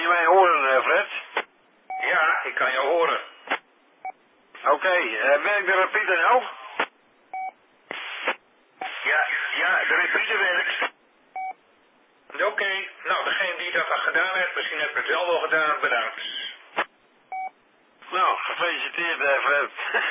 je mij horen, Fred? Ja, ik kan jou horen. Oké, werkt de repeater nou? Ja, de repeater werkt. Oké, nou, degene die dat al gedaan heeft, misschien heb ik het wel gedaan, bedankt. Nou, gefeliciteerd, Fred.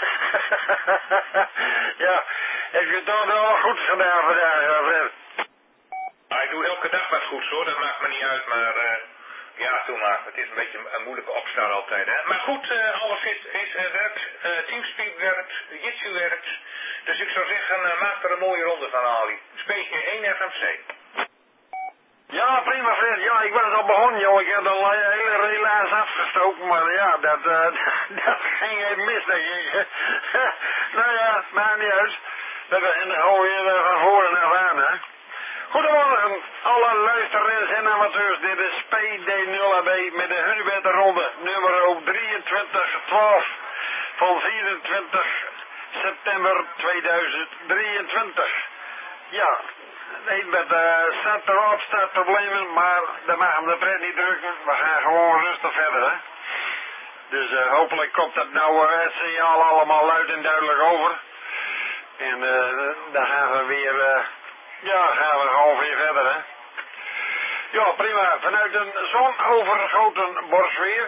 Ja, heb je het toch wel goed gedaan vandaag, Fred? Ik doe elke dag wat goeds hoor, dat maakt me niet uit, maar ja, doe maar. Het is een beetje een moeilijke opstart altijd, hè. Maar goed, alles werkt, Teamspeak werkt, Jitsi werkt. Dus ik zou zeggen, maak er een mooie ronde van, Ali. Speetje 1 FMC. Ja, prima, Fred. Ja, ik ben al begonnen, joh. Ik heb al hele relaas afgestoken, maar ja, dat dat ging even mis, denk ik. Nou ja, maakt niet uit. En dan gaan we weer van voren naar aan, hè. Goedemorgen, alle luisteraars en amateurs. Dit is PD0AB met de Hunebedden ronde nummer 2312 van 24 september 2023. Ja, nee, met startproblemen, maar daar mag de pret niet drukken. We gaan gewoon rustig verder, hè. Dus hopelijk komt dat nou het signaal allemaal luid en duidelijk over. En dan gaan we weer... gaan we gewoon weer verder, hè. Ja, prima. Vanuit een zonovergoten Borsweer.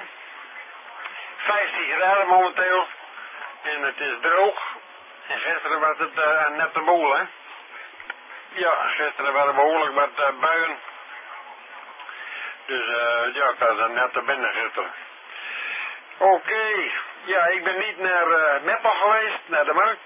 15 graden momenteel. En het is droog. En gisteren was het net de boel, hè. Ja, gisteren waren behoorlijk wat buien. Dus ja, ik was net te binnen gisteren. Oké. Ja, ik ben niet naar Meppel geweest, naar de markt.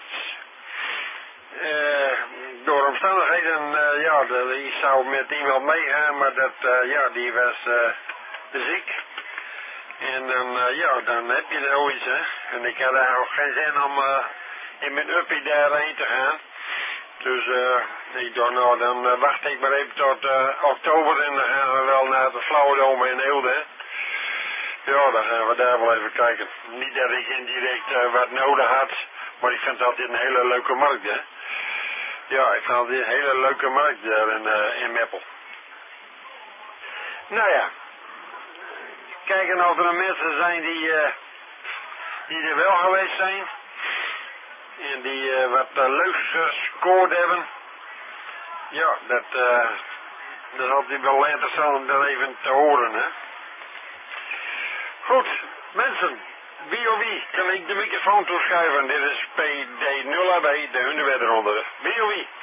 Door omstandigheden, ik zou met iemand meegaan, maar die was ziek. En dan heb je er iets, hè. En ik had eigenlijk geen zin om in mijn uppie daarheen te gaan. Dus ik dacht, nou, dan wacht ik maar even tot oktober en dan gaan we wel naar de Flauwedome in Eelde. Ja, dan gaan we daar wel even kijken. Niet dat ik indirect wat nodig had, maar ik vind het altijd een hele leuke markt, hè. Ja, ik vind het een hele leuke markt daar in Meppel. Nou ja, kijken of er mensen zijn die er wel geweest zijn. En die wat leuks gescoord hebben. Ja, dat is altijd wel interessant om dat even te horen, hè. Goed, mensen. Wie of wie kan ik de microfoon toeschuiven? Dit is PD0AB, de Hunebedden ronde. Wie of wie?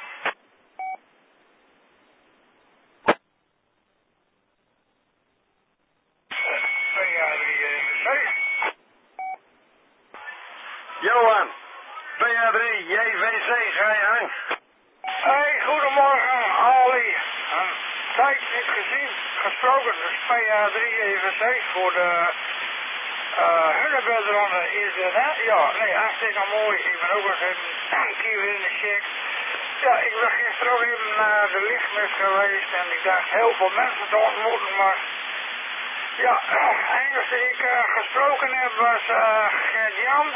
Johan, PA3, JVC, ga je hang. Hey, goedemorgen, Ali. Een tijd niet gezien, gesproken, dus PA3 EVC voor de Hunebedronde is het, hè? Ja, nee, hartstikke mooi. Ik ben ook eens een keer weer in de check. Ja, ik ben gisteren ook even naar de lichtmis geweest en ik dacht heel veel mensen te ontmoeten, maar ja, enige ik gesproken heb was Gert-Jan,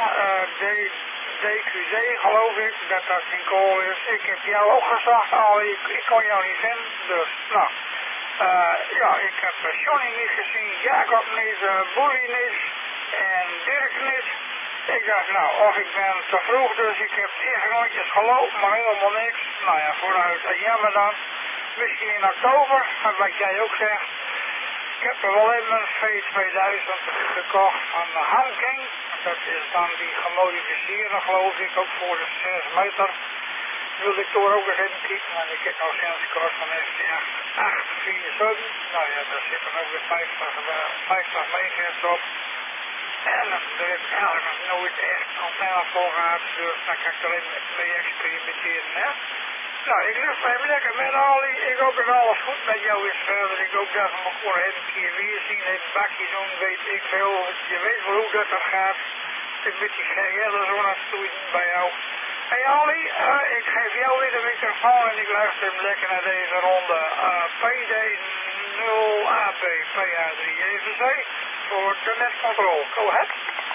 DQZ geloof ik, dat geen kool is. Ik heb jou ook gezocht, Ali, ik kon jou niet vinden, dus nou. Ik heb Johnny niet gezien, Jacob niet, Boelie niet en Dirk niet. Ik dacht, nou, of ik ben te vroeg, dus ik heb 10 rondjes gelopen, maar helemaal niks. Nou ja, vooruit, jammer dan. Misschien in oktober, wat jij ook zegt. Ik heb er wel even een V2000 gekocht van Hanking. Dat is dan die gemodificeerde, geloof ik, ook voor de 6 meter. Wilde ik toch ook eens even kijken, want ik heb al sinds kort van ST8 847. Nou ja, daar zitten ook weer 50 megahertz op. En daar heb ik eigenlijk nog nooit echt antenne voor gehad, dus dan kan ik alleen mee experimenteren, hè. Nou, ik lust even lekker met Ali. Ik hoop dat alles goed met jou is verder. Ik hoop dat we elkaar even een keer weer zien. Even een bakje doen, weet ik veel. Je weet wel hoe dat gaat. Ik met die GL zo naartoe bij jou. Hey Ali, ik geef jou weer de microfoon en ik luister hem lekker naar deze ronde. PD0AB, PA3 EVC voor de netcontrole. Go ahead.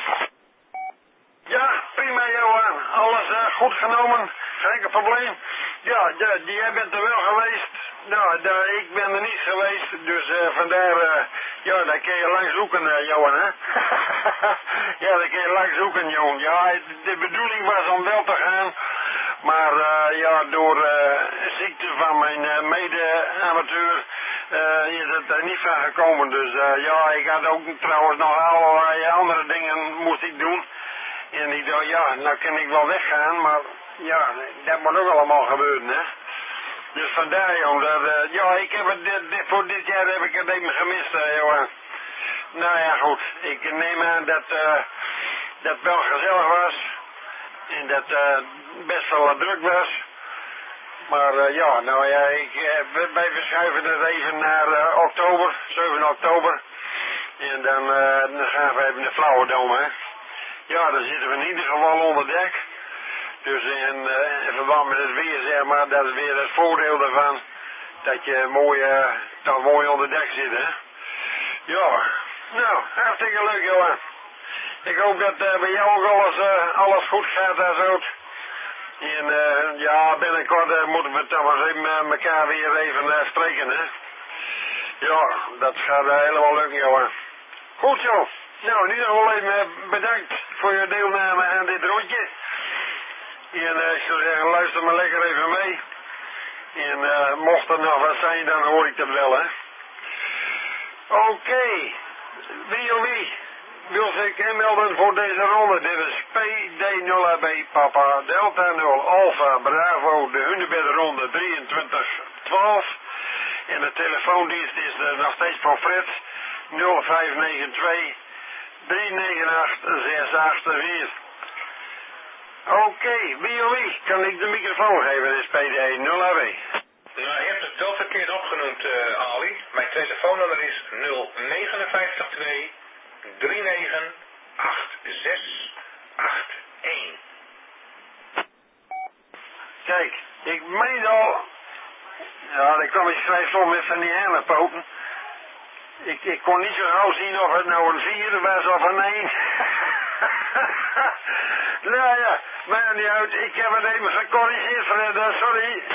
Ja, prima Johan. Alles goed genomen. Geen probleem. Ja, jij bent er wel geweest. Nou, ik ben er niet geweest. Dus vandaar, Ja, daar kun je lang zoeken, Johan, hè? Ja, daar kun je lang zoeken, Johan. Ja, de bedoeling was om wel te gaan, maar ja, door ziekte van mijn mede-amateur is het er niet van gekomen. Dus ja, ik had ook trouwens nog allerlei andere dingen moest ik doen. En ik dacht, ja, nou kan ik wel weggaan, maar ja, dat moet ook allemaal gebeuren, hè? Dus vandaar, jongen, ja, ik heb het, voor dit jaar heb ik het even gemist, jongen. Nou ja, goed, ik neem aan dat dat wel gezellig was en dat best wel wat druk was. Maar ja, nou ja, wij verschuiven het even naar oktober, 7 oktober. En dan gaan we even de Flauwedom, hè. Ja, dan zitten we in ieder geval onder dek. Dus in verband met het weer, zeg maar, dat is weer het voordeel daarvan. Dat je mooi onder dek zit, hè. Ja, nou, hartstikke leuk, Johan. Ik hoop dat bij jou ook alles goed gaat en zo. En ja, binnenkort moeten we toch maar eens met elkaar weer even spreken, hè. Ja, dat gaat helemaal lukken, Johan. Goed zo. Nou, in ieder geval even bedankt voor je deelname aan dit rondje. En ik zou zeggen, luister maar lekker even mee. En mocht er nog wat zijn, dan hoor ik het wel, hè. Oké. Wie wil zich inmelden voor deze ronde? Dit is PD0AB Papa Delta 0 Alpha Bravo, de Hunebedronde 2312. En de telefoondienst is nog steeds voor Fred 0592 398 684. Oké, wie kan ik de microfoon geven? Dit is PD0AB. Nou, je hebt het wel verkeerd opgenoemd, Ali. Mijn telefoonnummer is 0592 398681. Kijk, ik meen al. Ja, ik kwam eens vrij slot met van die helmenpoten. Ik kon niet zo gauw zien of het nou een 4 was of een 1. Nou ja, maar niet uit. Ik heb het even gecorrigeerd, Fred. Sorry.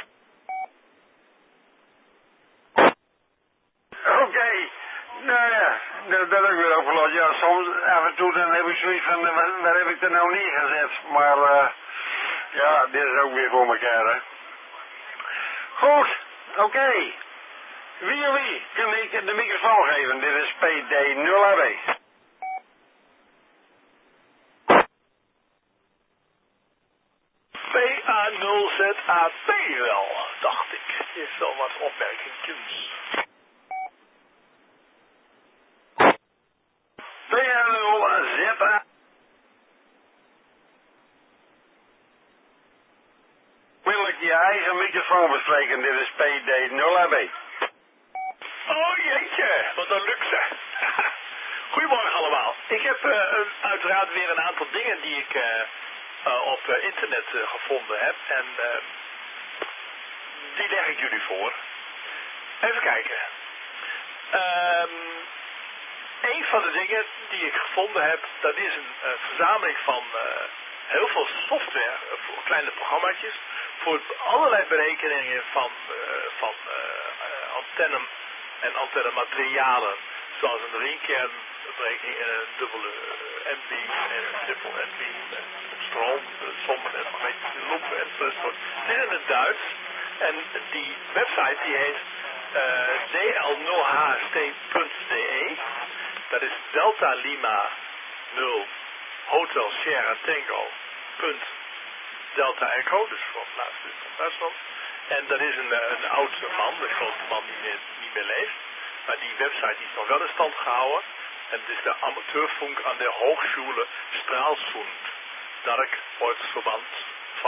Oké. Nou ja, dat heb ik weer opgelost. Ja, soms af en toe dan heb ik zoiets van, waar heb ik er nou neergezet? Maar ja, dit is ook weer voor elkaar, hè. Goed, oké. Wie kan ik de microfoon geven? Dit is PD0AB. PA0ZAP wel, dacht ik. Is wel wat opmerkingjes. PA0ZA. Wil ik je eigen microfoon bespreken? Dit is PD0AB. Oh jeetje, wat een luxe. Goedemorgen allemaal. Ik heb uiteraard weer een aantal dingen die ik op internet gevonden heb. En die leg ik jullie voor. Even kijken. Een van de dingen die ik gevonden heb, dat is een verzameling van heel veel software voor kleine programmaatjes. Voor allerlei berekeningen van antennen en antennematerialen. Zoals een ringkernberekening en een dubbele MB en een triple MB. Stroom, sommen en magnetische loop enzovoort. Dit is in het Duits. En die website die heet dl0ht.de. Dat is Delta Lima 0 Hotel Sierra Tango Delta Echo, dus van Duitsland. En dat is een oud man, een grote man die niet meer leeft. Maar die website die is nog wel in stand gehouden. En het is de Amateurfunk aan de Hochschule Stralsund. Dark Volksverband V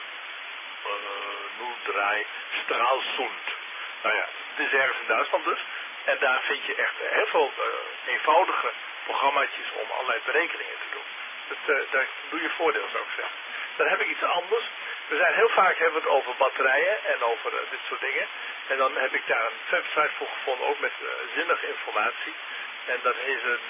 03 Stralsund. Nou ja, het is ergens in Duitsland dus. En daar vind je echt heel veel eenvoudige programmaatjes om allerlei berekeningen te doen. Daar doe je voordeel, zou ik zeggen. Dan heb ik iets anders. We zijn heel vaak hebben we het over batterijen en over dit soort dingen. En dan heb ik daar een website voor gevonden, ook met zinnige informatie. En dat is het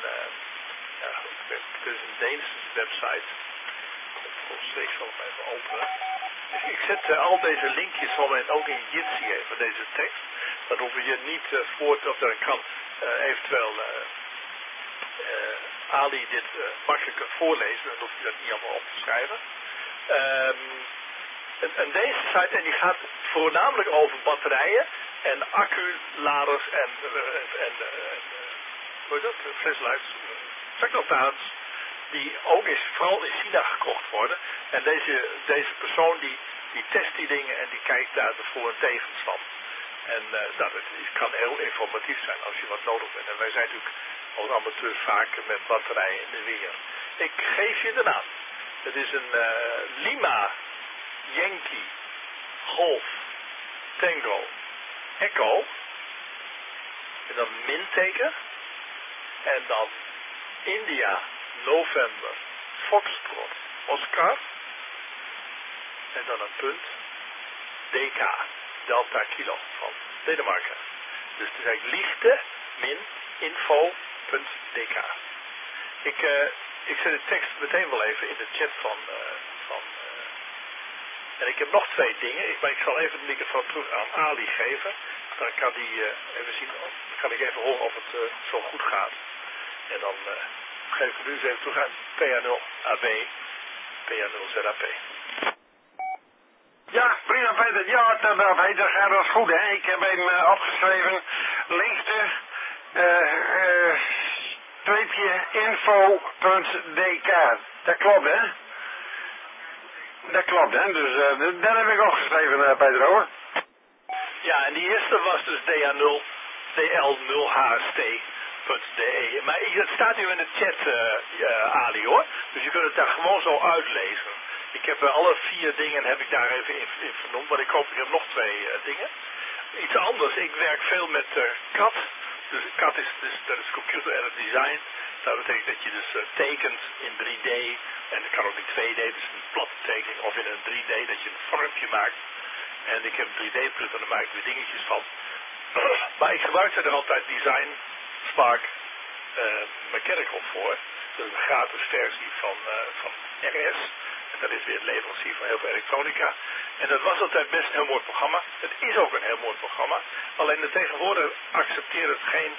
is een Deense website. Ik zal hem even openen. Ik zet al deze linkjes ook in Jitsi even, deze tekst. Dan hoef je niet voort, of dan kan eventueel Ali dit makkelijk kunt voorlezen. Dan hoef je dat niet allemaal op te schrijven. En deze site, en die gaat voornamelijk over batterijen en acculaders en hoe heet dat? Flashlights, sectortaats, die ook vooral in China gekocht worden. En deze persoon die test die dingen en die kijkt daar de voor- en tegens van. En het kan heel informatief zijn als je wat nodig bent. En wij zijn natuurlijk als amateurs vaak met batterijen in de weer. Ik geef je de naam. Het is een Lima Yankee Golf Tango Echo. En dan minteken. En dan India November Foxtrot Oscar. En dan een punt DK Delta Kilo van Denemarken. Dus het is eigenlijk liefde-info.dk. Ik zet de tekst meteen wel even in de chat van en ik heb nog 2 dingen. Maar ik zal even de microfoon terug aan Ali geven. Dan kan die even zien. Dan kan ik even horen of het zo goed gaat. En dan geef ik nu eens even terug aan PA0AB, PA0ZAP. Ja, prima Peter. Ja, dat gaat als goed hè. Ik heb hem opgeschreven. Liefde info.dk. Dat klopt hè? Dat klopt hè. Dus dat heb ik opgeschreven Peter hoor. Ja, en die eerste was dus DL0HST.de. Maar het staat nu in de chat, Ali hoor. Dus je kunt het daar gewoon zo uitlezen. Ik heb alle 4 dingen heb ik daar even in vernoemd. Maar ik heb nog 2 dingen. Iets anders. Ik werk veel met CAD. Dus CAD dat is Computer Aided Design. Dat betekent dat je dus tekent in 3D. En dat kan ook in 2D, dus een platte tekening. Of in een 3D dat je een vormpje maakt. En ik heb een 3D-printer en daar maak ik weer dingetjes van. Maar ik gebruik er altijd Design Spark Mechanical voor. Dat is een gratis versie van RS. En dat is weer het leverancier van heel veel elektronica. En dat was altijd best een heel mooi programma. Het is ook een heel mooi programma. Alleen de tegenwoordig accepteert het geen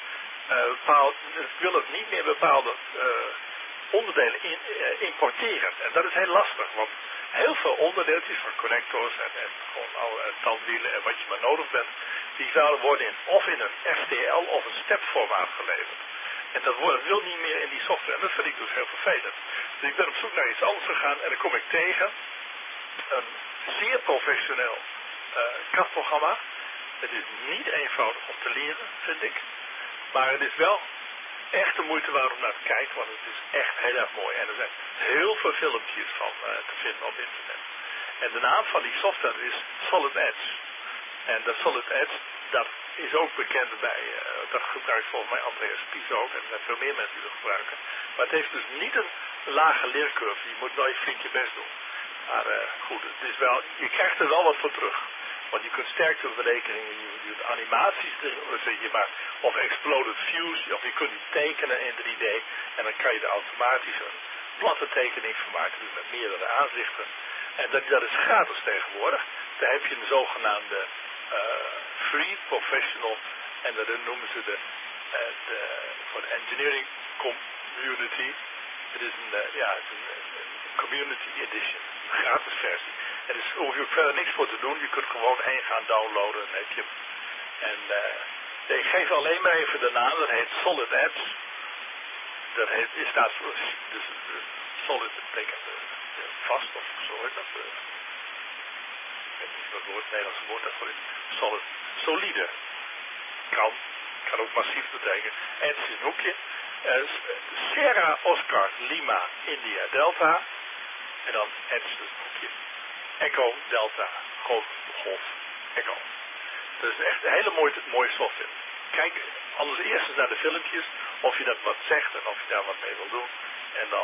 het wil het niet meer bepaalde onderdelen importeren. En dat is heel lastig, want heel veel onderdeeltjes van connectors en gewoon alle tandwielen en wat je maar nodig bent, die worden of in een STL of een stepformaat geleverd. En dat wil niet meer in die software. En dat vind ik dus heel vervelend. Dus ik ben op zoek naar iets anders gegaan en dan kom ik tegen een zeer professioneel CAD-programma. Het is niet eenvoudig om te leren, vind ik. Maar het is wel echt de moeite waard om naar te kijken, want het is echt heel erg mooi. En er zijn heel veel filmpjes van te vinden op internet. En de naam van die software is Solid Edge. En dat Solid Edge, dat is ook bekend bij, dat gebruikt volgens mij Andreas Pies ook. En er zijn veel meer mensen die dat gebruiken. Maar het heeft dus niet een lage leercurve. Je moet wel je flink je best doen. Maar goed, het is wel, je krijgt er wel wat voor terug. Want je kunt sterkteberekeningen, je kunt animaties erin, of exploded views, of je kunt die tekenen in 3D. En dan kan je er automatisch een platte tekening van maken, dus met meerdere aanzichten. En dat is gratis tegenwoordig. Daar heb je een zogenaamde Free Professional, en dat noemen ze voor de engineering community. Het is een community edition, een gratis versie. En dus hoef je ook verder niks voor te doen. Je kunt gewoon één gaan downloaden en heb je hem. En ik geef alleen maar even de naam. Dat heet Solid Edge. Is staat voor dus solid betekent vast of zo heet dat. Ik weet niet wat het Nederlandse woord daarvoor is. Solid, solide. Kan ook massief betekenen. Edge is een hoekje. Sierra Oscar Lima India Delta. En dan Edge dus een hoekje. Echo Delta Golf Echo. Dat is echt een hele mooie software. Kijk anders eerst eens naar de filmpjes. Of je dat wat zegt en of je daar wat mee wil doen. En dan,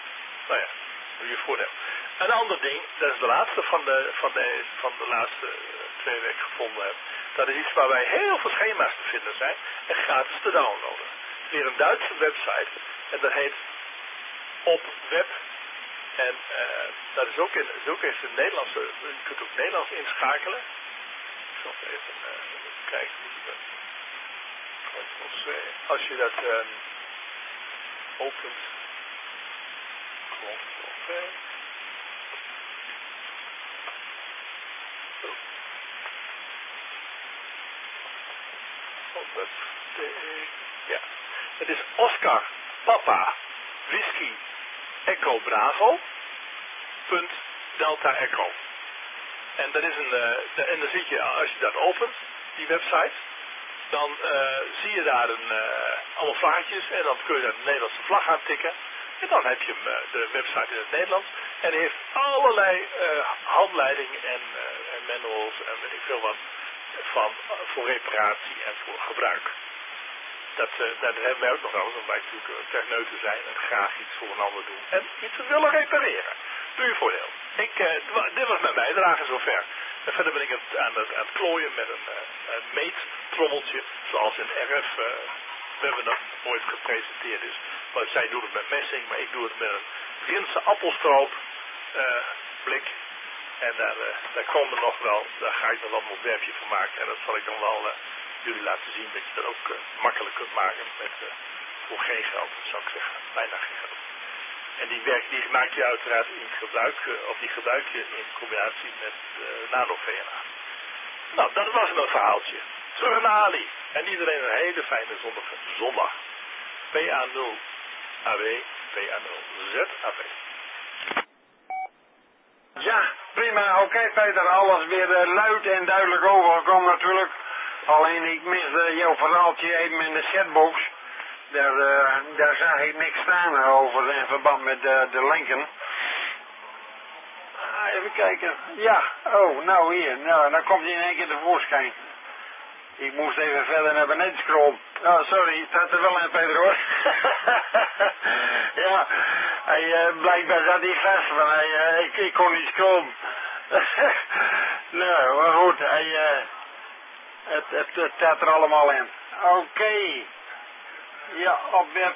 doe je voordeel. Een ander ding, dat is de laatste van de laatste 2 weken gevonden heb. Dat is iets waarbij heel veel schema's te vinden zijn en gratis te downloaden. Het is weer een Duitse website en dat heet OpWeb. En dat is ook eens een Nederlandse, je kunt ook Nederlands inschakelen. Ik zal even kijken hoe je dat. Als je dat opent. Ctrl-V. Ja, het is Oscar Papa Whisky Echo Bravo Delta Echo. En dat is en dan zie je, als je dat opent, die website, dan zie je daar allemaal vlaggetjes en dan kun je daar de Nederlandse vlag aan tikken. En dan heb je de website in het Nederlands. En die heeft allerlei handleidingen en manuals en weet ik veel wat voor reparatie en voor gebruik. Dat hebben wij ook nog wel eens, omdat wij natuurlijk techneuten zijn en graag iets voor een ander doen. En iets willen repareren. Doe je voordeel. Dit was mijn bijdrage zover. En verder ben ik aan het klooien met een meettrommeltje, zoals in RF webinar ooit gepresenteerd is. Want zij doen het met messing, maar ik doe het met een Rinse appelstroop blik. En daar komen nog wel, daar ga ik nog wel een ontwerpje van maken. En dat zal ik dan wel jullie laten zien dat je dat ook makkelijk kunt maken met voor geen geld, zou ik zeggen, bijna geen geld. En die maak je uiteraard in gebruik, of die gebruik je in combinatie met nano-VNA. Nou, dat was mijn verhaaltje. Terug naar Ali. En iedereen een hele fijne zondag. PA0AW, PA0ZAW. Ja, prima. Oké, Peter, alles weer luid en duidelijk overgekomen natuurlijk. Alleen ik misde jouw verhaaltje even in de chatbox. Daar zag ik niks staan over in verband met de linken. Even kijken. Ja, oh, nou hier. Nou, dan komt hij in één keer tevoorschijn. Ik moest even verder naar beneden scrollen. Oh, sorry, het had er wel in, Peter, hoor. Ja, blijkbaar zat hij vast, maar ik kon niet scrollen. Nou, maar goed, het staat er allemaal in. Oké. Ja, op web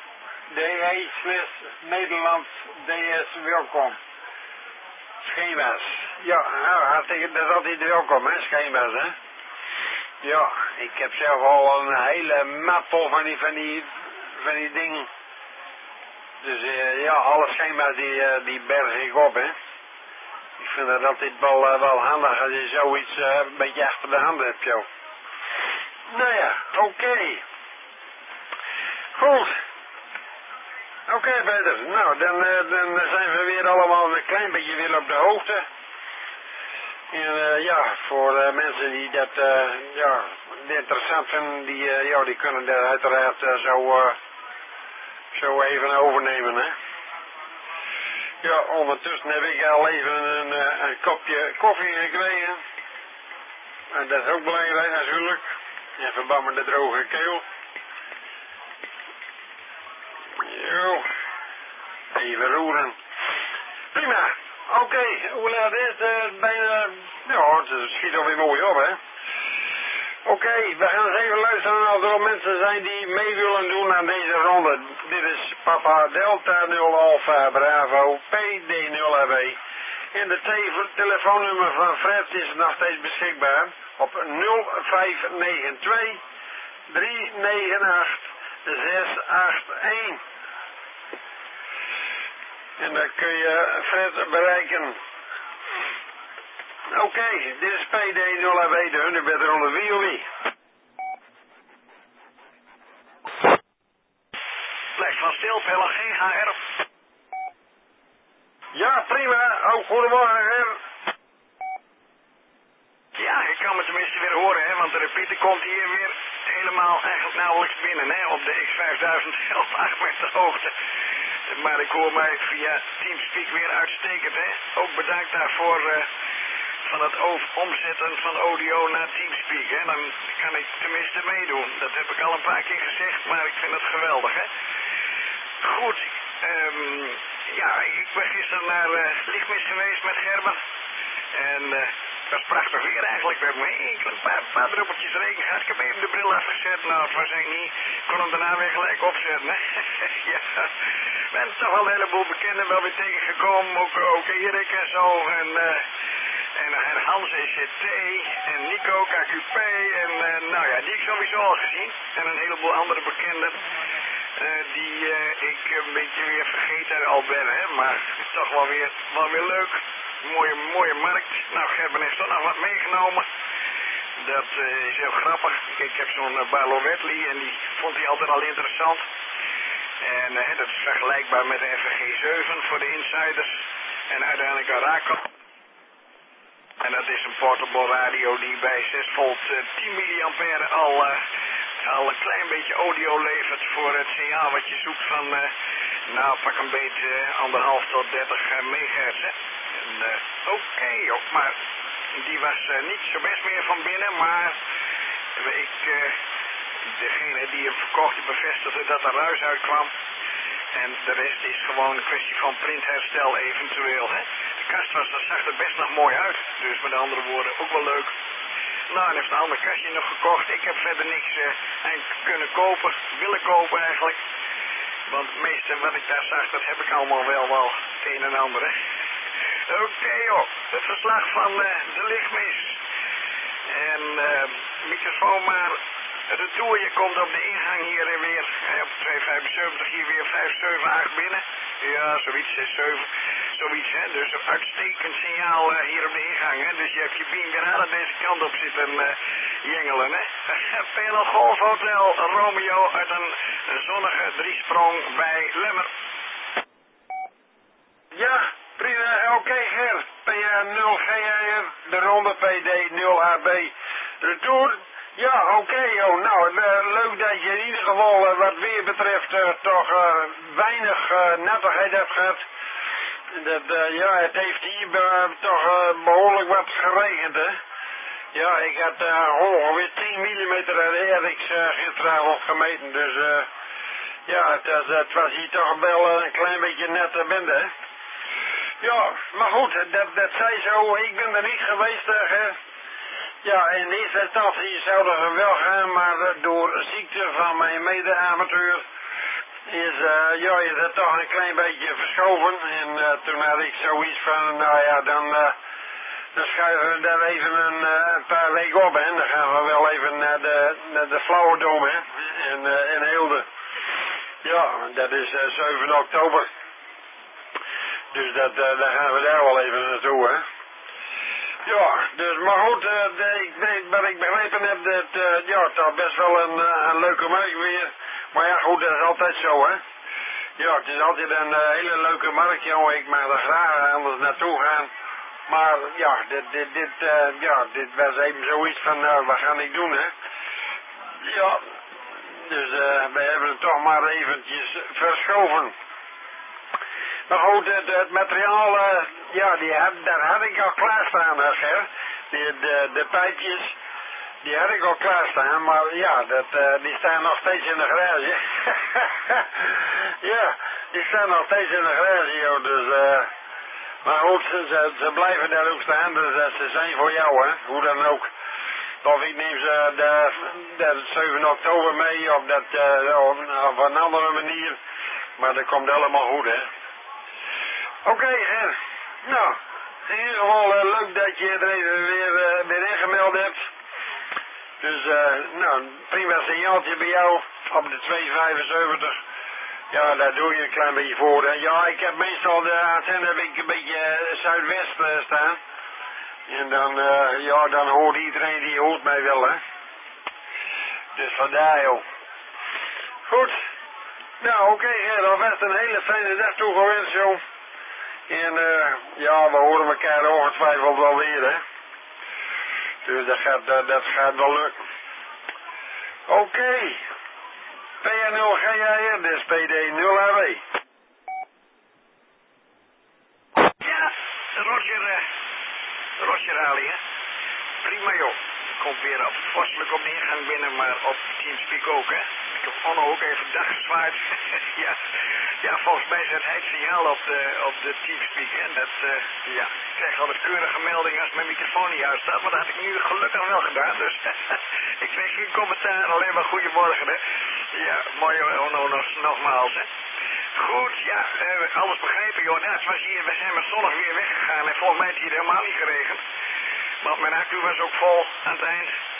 DE/Nederlands DS welkom. Schema's. Ja, nou, hartstikke, dat is altijd welkom, hè, schema's, hè. Ja, ik heb zelf al een hele map vol van die dingen. Dus ja, alle schema's die berg ik op, hè. Ik vind dat altijd wel handig als je zoiets een beetje achter de hand hebt, joh. Nou ja, oké. Goed. Oké, Peter. Nou, dan zijn we weer allemaal een klein beetje weer op de hoogte. En ja, voor mensen die dat interessant vinden, die kunnen dat uiteraard zo even overnemen, hè. Ja, ondertussen heb ik al even een kopje koffie gekregen. En dat is ook belangrijk natuurlijk. In verband met de droge keel. Jo. Even roeren. Prima. Oké, hoe laat is het? Bijna... Ja, het schiet alweer mooi op, hè. Oké, we gaan eens even luisteren als er al mensen zijn die mee willen doen aan deze ronde. Dit is Papa Delta 0 Alpha Bravo PD0AB. En de telefoonnummer van Fred is nog steeds beschikbaar op 0592 398 681. En dan kun je Fred bereiken. Oké, dit is PD0AB, de Hunebedronde Violie. Blijf van stil, Pelle, geen HR. Ja, prima. Oh, goedemorgen, Ger. Ja, ik kan me tenminste weer horen, hè, want de repeater komt hier weer helemaal eigenlijk nauwelijks binnen, hè, op de X5000 op 8 meter hoogte. Maar ik hoor mij via Teamspeak weer uitstekend, hè. Ook bedankt daarvoor van het omzetten van audio naar Teamspeak, hè. Dan kan ik tenminste meedoen. Dat heb ik al een paar keer gezegd, maar ik vind het geweldig, hè. Goed, ja, ik ben gisteren naar Lichtmis geweest met Gerben. En dat was prachtig weer eigenlijk. We hebben een paar druppeltjes regen gehad. Ik heb even de bril afgezet. Nou, het was eigenlijk niet. Ik kon hem daarna weer gelijk opzetten, hè. Ja, we hebben toch wel een heleboel bekenden wel weer tegengekomen. Ook Erik en zo. En Hans ECT en Nico KQP en nou ja, die ik sowieso al gezien. En een heleboel andere bekenden. die ik een beetje weer vergeten al ben, hè. Maar het is toch wel weer leuk. Mooie markt. Nou, Gerben heeft toch nog wat meegenomen. Dat is heel grappig. Ik heb zo'n Barlow Redley en die vond hij altijd al interessant. En dat is vergelijkbaar met de FG 7 voor de insiders. En uiteindelijk een Raco. En dat is een portable radio die bij 6 volt 10 milliampère al een klein beetje audio levert voor het signaal wat je zoekt van, nou pak een beetje 1,5 tot 30 megahertz. Hè. Oké, maar die was niet zo best meer van binnen, maar degene die hem verkocht, die bevestigde dat er ruis uitkwam. En de rest is gewoon een kwestie van printherstel eventueel. Hè. De kast zag er best nog mooi uit. Dus met andere woorden ook wel leuk. Nou, en heeft een ander kastje nog gekocht. Ik heb verder niks kunnen kopen. Willen kopen eigenlijk. Want het meeste wat ik daar zag, dat heb ik allemaal wel het een en ander. Oké, joh. Het verslag van de lichtmis. En microfoon maar. Retour, je komt op de ingang hier weer, op 275 hier weer 578 binnen. Ja, zoiets, 67, zoiets, hè. Dus een uitstekend signaal hier op de ingang, hè. Dus je hebt je beam weer aan deze kant op zitten jengelen, hè. PLO Golf Hotel Romeo uit een zonnige driesprong bij Lemmer. Ja, prima, oké, Ger. PA0 GR, de ronde PD 0 AB. Retour. Ja, oké, joh. Nou, leuk dat je in ieder geval wat weer betreft toch weinig nattigheid hebt gehad. Ja, het heeft hier toch behoorlijk wat geregend, hè. Ja, ik had ongeveer 10 mm RX gisteravond gemeten, dus ja, het was hier toch wel een klein beetje nette bende, hè. Ja, maar goed, dat zij zo, ik ben er niet geweest, hè. Ja, in eerste instantie zou dat wel gaan, maar door ziekte van mijn mede-amateur is het toch een klein beetje verschoven. En toen had ik zoiets van, nou ja, dan schuiven we daar even een paar weken op, en dan gaan we wel even naar de Flauwedom, hè, in Heelde. Ja, dat is 7 oktober. Dus daar gaan we daar wel even naartoe, hè. Ja, dus maar goed, wat ik begrepen heb, het is best wel een leuke markt weer. Maar ja, goed, dat is altijd zo, hè. Ja, het is altijd een hele leuke markt, jongen. Ik mag er graag anders naartoe gaan. Maar ja, dit was even zoiets van, nou, wat ga ik doen, hè. Ja, dus we hebben het toch maar eventjes verschoven. Maar goed, het materiaal, daar had ik al klaarstaan, Ger. De pijpjes, die had ik al klaarstaan, maar ja, die staan nog steeds in de garage. Ja, die staan nog steeds in de garage, joh, dus, maar goed, ze blijven daar ook staan, dus ze zijn voor jou, hè, hoe dan ook. Of ik neem ze de 7 oktober mee, of op een andere manier, maar dat komt allemaal goed, hè. Oké, nou, in ieder geval leuk dat je er even weer ingemeld hebt. Dus, nou, een prima signaaltje bij jou op de 275. Ja, daar doe je een klein beetje voor. En ja, ik heb meestal de antenne heb ik een beetje zuidwest staan. En dan hoort iedereen, die hoort mij wel, hè. Dus vandaar, joh. Goed. Nou, oké, alvast een hele fijne dag toegewenst, joh. En ja, we horen elkaar ongetwijfeld wel weer, hè. Dus dat gaat wel lukken. Oké. PA0 GR, dus PD 0 AB. Ja, Roger Ali, hè. Prima, joh. Komt weer vorstelijk op de ingang binnen, maar op Teamspeak ook, hè. Ik heb Onno ook even dag gezwaaid. Ja, volgens mij zet hij het signaal op de Teamspeak. En ik krijg altijd keurige meldingen als mijn microfoon niet uitstaat. Maar dat had ik nu gelukkig wel gedaan. Dus ik kreeg geen commentaar, alleen maar goedemorgen, hè. Ja, mooi Onno nogmaals, hè. Goed, ja, alles begrepen, joh. Nou, we zijn met zonnig weer weggegaan en volgens mij heeft het hier helemaal niet geregend. Want mijn accu was ook vol aan het eind.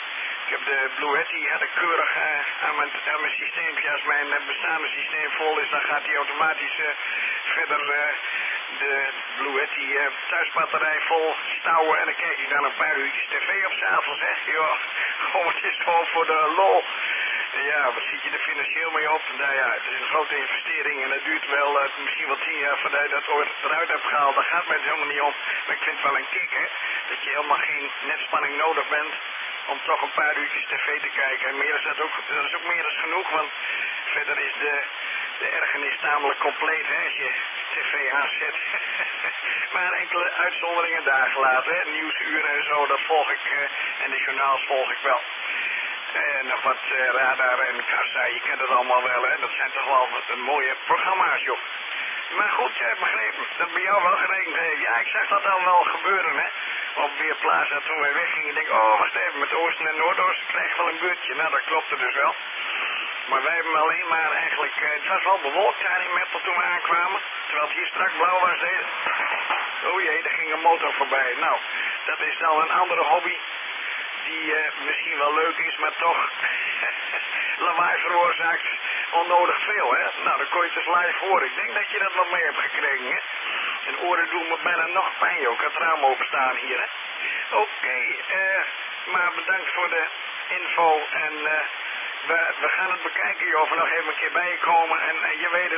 Ik heb de Bluetti, had ik keurig aan mijn systeempje. Als mijn bestaande systeem vol is, dan gaat hij automatisch verder de Bluetti thuisbatterij vol stouwen. En dan kijk ik dan een paar uurtjes tv op 's avonds, hè. Joh, gewoon, het is gewoon voor de lol. Ja, wat zit je er financieel mee op? Nou ja, het is een grote investering en het duurt wel misschien wel 10 jaar voordat je dat ooit eruit hebt gehaald. Daar gaat mij het helemaal niet om. Maar ik vind het wel een kick, hè. Dat je helemaal geen netspanning nodig bent om toch een paar uurtjes tv te kijken. En meer is dat is ook meer dan genoeg, want verder is de ergernis namelijk compleet, hè, als je tv aanzet. Maar enkele uitzonderingen daar gelaten, hè. Nieuwsuren en zo, dat volg ik, en de journaals volg ik wel. Nog wat radar en kassa, je kent het allemaal wel, hè. Dat zijn toch wel wat mooie programma's, joh. Maar goed, jij hebt begrepen dat bij jou wel geregend heeft. Ja, ik zag dat dan wel gebeuren, hè. Op Weerplaza toen wij weggingen. Ik denk, oh, wacht even, met Oosten en Noordoosten krijg je wel een beurtje. Nou, dat klopte dus wel. Maar wij hebben alleen maar eigenlijk, het was wel bewolkt daar in Meppel toen we aankwamen. Terwijl het hier strak blauw was. Oh jee, er ging een motor voorbij. Nou, dat is dan een andere hobby. Die misschien wel leuk is, maar toch lawaai veroorzaakt onnodig veel, hè. Nou, dan kon je het dus live horen. Ik denk dat je dat wel mee hebt gekregen, hè. En oren doen me bijna nog pijn, joh. Ik had het raam openstaan hier, hè. Oké, maar bedankt voor de info en we gaan het bekijken, joh. Of we nog even een keer bij je komen. En je weet het,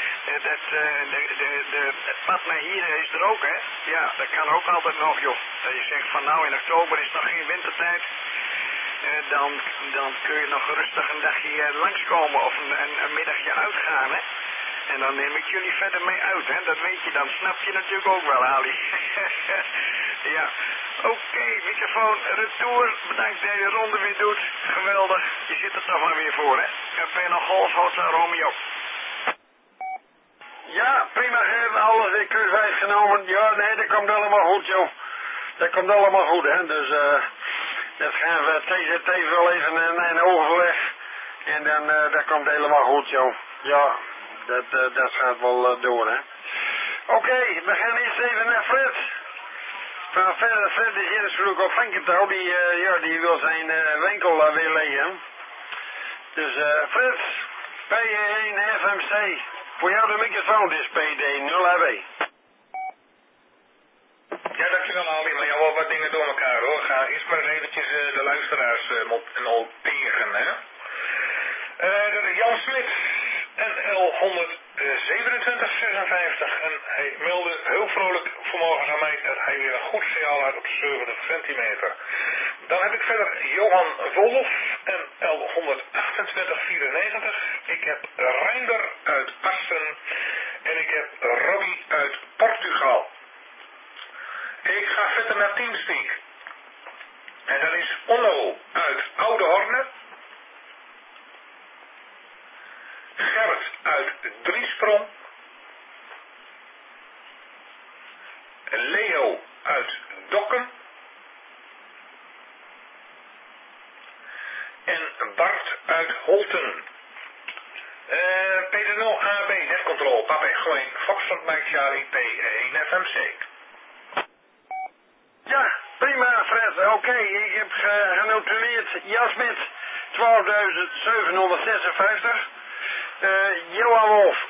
het pad naar hier is er ook, hè. Ja, dat kan ook altijd nog, joh. Dat je zegt van nou, in oktober is nog geen wintertijd. Dan kun je nog rustig een dagje langskomen of een middagje uitgaan, hè. En dan neem ik jullie verder mee uit, hè. Dat weet je, dan snap je natuurlijk ook wel, Ali. Ja, oké, microfoon, retour. Bedankt dat je de ronde weer doet. Geweldig, je zit er toch maar weer voor, hè. Ben je nog Golf Hotel Romeo? Ja, prima, alles in curve genomen. Ja, nee, dat komt allemaal goed, joh. Dat komt allemaal goed, hè. Dus, dat gaan we TZT wel even een overleg. En dan, dat komt helemaal goed, joh. Ja, dat gaat wel door, hè. Oké, we gaan eerst even naar Fred. Van Fred is hier natuurlijk op Venkentouw. Die wil zijn winkel weer legen. Dus, Fred, P1 FMC. Voor jou de microfoon is PD0AB. Ja, dankjewel Ali, maar ja, wel wat dingen door elkaar hoor. Ga eerst maar eens eventjes de luisteraars noteren, hè. Dat is Jan Smit, NL 12756 en hij meldde heel vrolijk vanmorgen aan mij dat hij weer een goed signaal had op 70 centimeter. Dan heb ik verder Johan Wolf, NL 12894. Ik heb Reinder uit Assen en ik heb Robbie uit Portugal. Ik ga verder naar Teamspeak. En dat is Onno uit Oude Horne. Gert uit Driesprong. Leo uit Dokkum. En Bart uit Holten. Peter 0AB, netcontrole, Papa Gooi, Foxtrot Mike Charlie, P1 FMC. Ja, prima Fred, oké, ik heb genoteerd Jasmit 12.756, Johan Wolf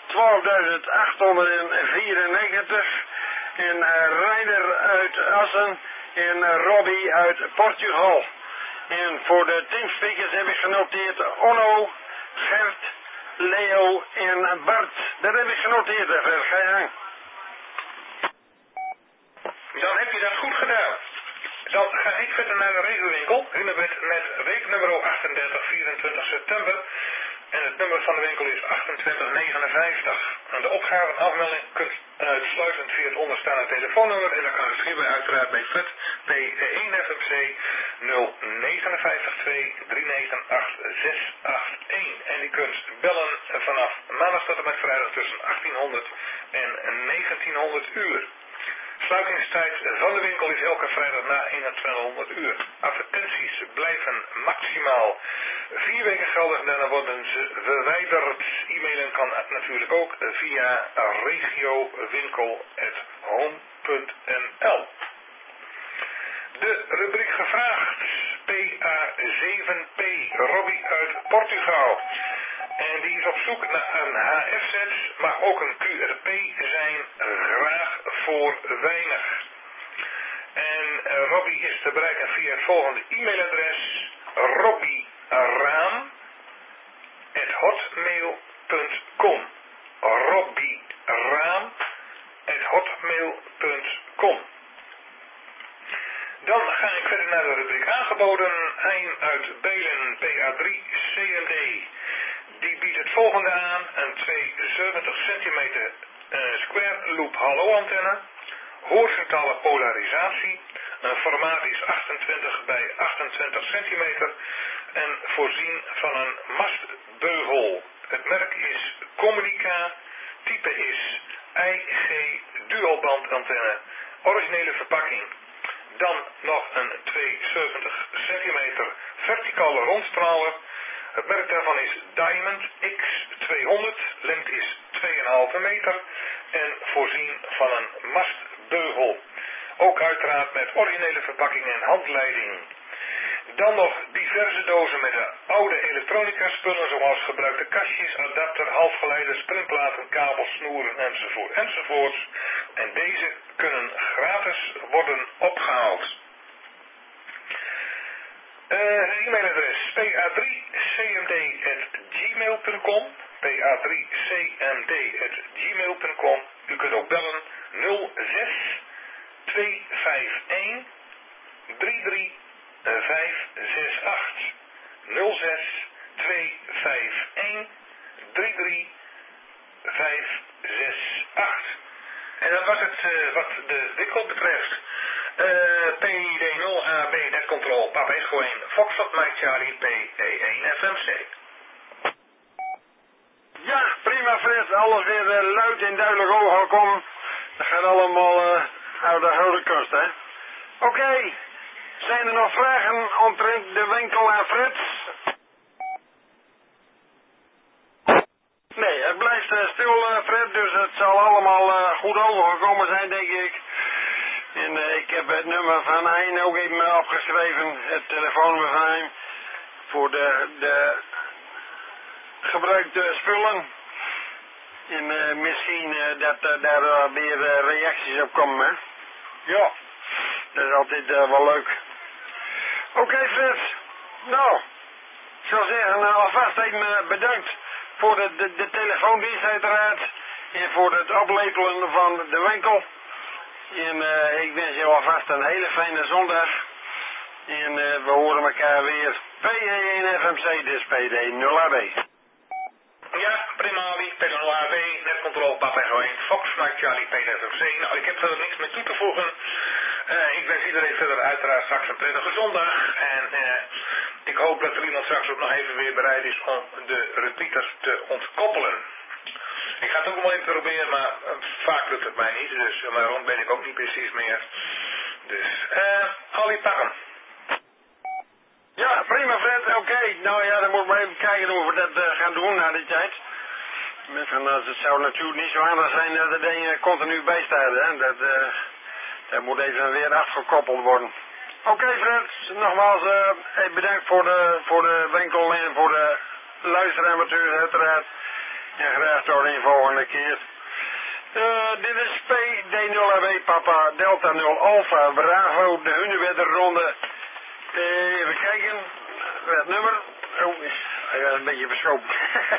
12.894 en Reinder uit Assen en Robbie uit Portugal. En voor de teamspeakers heb ik genoteerd Onno, Gert, Leo en Bart. Dat heb ik genoteerd, Fred, ga je gang. Dan heb je dat goed gedaan. Dan ga ik verder naar de regenwinkel. Hunebed met weeknummer 38 24 september. En het nummer van de winkel is 2859. En de opgave en afmelding kunt uitsluitend via het onderstaande telefoonnummer. En dan kan het hierbij uiteraard bij Fred P1 FMC 0552 398681. En die kunt bellen vanaf maandag tot en met vrijdag tussen 1800 en 1900 uur. Sluitingstijd van de winkel is elke vrijdag na 2100 uur. Advertenties blijven maximaal 4 weken geldig en daarna worden ze verwijderd. E-mailen kan natuurlijk ook via regiowinkel@home.nl. De rubriek gevraagd PA7P, Robbie uit Portugal. En die is op zoek naar een HF-set, mag ook een QRP zijn, graag voor weinig. En Robbie is te bereiken via het volgende e-mailadres, robbieraam@hotmail.com. robbieraam@hotmail.com. Dan ga ik verder naar de rubriek aangeboden. Hein uit Belen, PA3 CMD. Die biedt het volgende aan. Een 270 cm square loop hallo antenne. Horizontale polarisatie. Een formaat is 28 bij 28 centimeter. En voorzien van een mastbeugel. Het merk is Communica. Type is IG dualband antenne. Originele verpakking. Dan nog een 270 centimeter verticale rondstraler. Het merk daarvan is Diamond X200. Lengte is 2,5 meter. En voorzien van een mastbeugel. Ook uiteraard met originele verpakking en handleiding. Dan nog diverse dozen met de oude elektronica spullen zoals gebruikte kastjes, adapter, halfgeleiders, printplaten, kabels, snoeren enzovoorts. En deze kunnen gratis worden opgehaald. E-mailadres pa3cmd@gmail.com pa3cmd@gmail.com. U kunt ook bellen 06 251 33 568 06 251 33 568. En dat was het wat de winkel betreft. PD0AB Net Control Papa Echo 1 Foxtrot Mike Charlie PE1 FMC. Ja, prima Fred. Alles weer luid en duidelijk overgekomen. Dat gaat allemaal uit de oude kust, hè. Oké. Zijn er nog vragen omtrent de winkel en Fred? Nee, het blijft stil, Fred, dus het zal allemaal goed overgekomen zijn, denk ik. En ik heb het nummer van Hein ook even opgeschreven, het telefoonnummer van Hein, voor de gebruikte spullen. En misschien dat daar weer reacties op komen, hè? Ja, dat is altijd wel leuk. Oké, Fred. Nou, ik zou zeggen, alvast even bedankt voor de telefoondienst uiteraard. En voor het oplepelen van de winkel. En ik wens je alvast een hele fijne zondag. En we horen elkaar weer. PE1 FMC, dus PD0AB. Ja, prima Ali, PD0AB, Net Control Papa Echo 1 Fox Mike Charlie PFMC. Nou, ik heb er niks meer toe te voegen. Ik wens iedereen verder uiteraard straks een prettige zondag. En ik hoop dat er iemand straks ook nog even weer bereid is om de repeaters te ontkoppelen. Ik ga het ook wel even proberen, maar vaak lukt het mij niet. Dus waarom ben ik ook niet precies meer. Dus, Ali, pak hem. Ja, prima Fred, oké. Nou ja, dan moet ik maar even kijken hoe we dat gaan doen na die tijd. Het zou natuurlijk niet zo handig zijn dat er dingen continu bij staat, hè. Dat moet even weer afgekoppeld worden. Oké, Fred, nogmaals bedankt voor de winkel en voor de luisteramateurs uiteraard. En graag tot een volgende keer. Dit is PD0AB Papa Delta 0 Alpha Bravo, de Hunebedder-ronde. Even kijken. Het nummer. Oh, hij werd een beetje verschopen.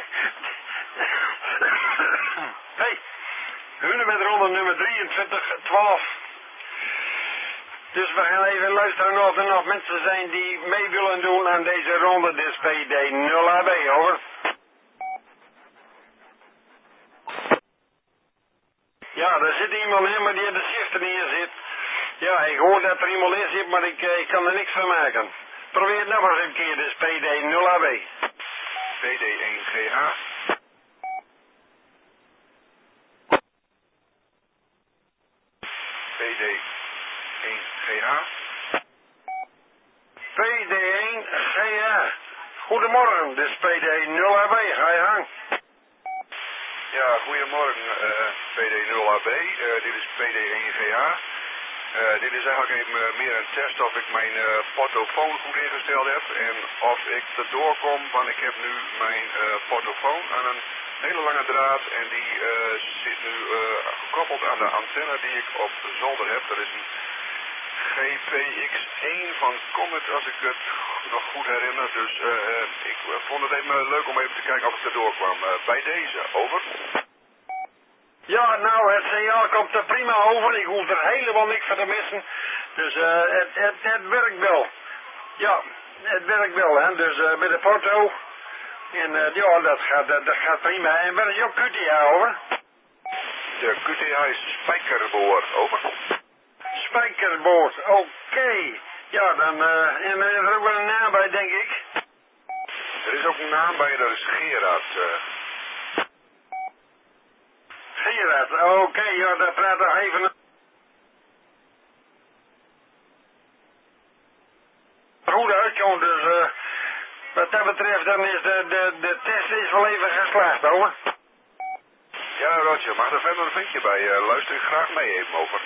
Hey, Hunebedder-ronde nummer 2312. Dus we gaan even luisteren of er nog mensen zijn die mee willen doen aan deze ronde. Dit is PD0AB, over. Ja, daar zit iemand in, maar die in de shifter niet in zit. Ja, ik hoor dat er iemand in zit, maar ik kan er niks van maken. Probeer het nog eens een keer, dus PD0AB. PD1GH. PD1GH. PD1GH. Goedemorgen, dit is PD0AB, ga je gang. Ja, goedemorgen PD0AB. Dit is PD1GH. Dit is eigenlijk even meer een test of ik mijn portofoon goed ingesteld heb en of ik erdoor kom, want ik heb nu mijn portofoon aan een hele lange draad en die zit nu gekoppeld aan de antenne die ik op zolder heb. Dat is een GPX1 van Comet, als ik het nog goed herinner. Dus ik vond het even leuk om even te kijken of ik erdoor kwam. Bij deze, over. Ja, nou, het signaal komt er prima over. Ik hoef er helemaal niks van te missen. Dus het werkt wel. Ja, het werkt wel, hè. Dus met de porto. En ja, dat gaat prima. En waar is jouw QTH, over? De QTH is spijkerboord, over. Spijkerboord, oké. Ja, dan, en er is ook wel een naam bij, denk ik. Er is ook een naam bij, dat is Gerard. Gerard, oké, ja, daar praat nog even goed uit, joh. Dus wat dat betreft, dan is de test is wel even geslaagd, hoor. Ja, Roger, mag er verder een vinkje bij? Luister ik graag mee even over.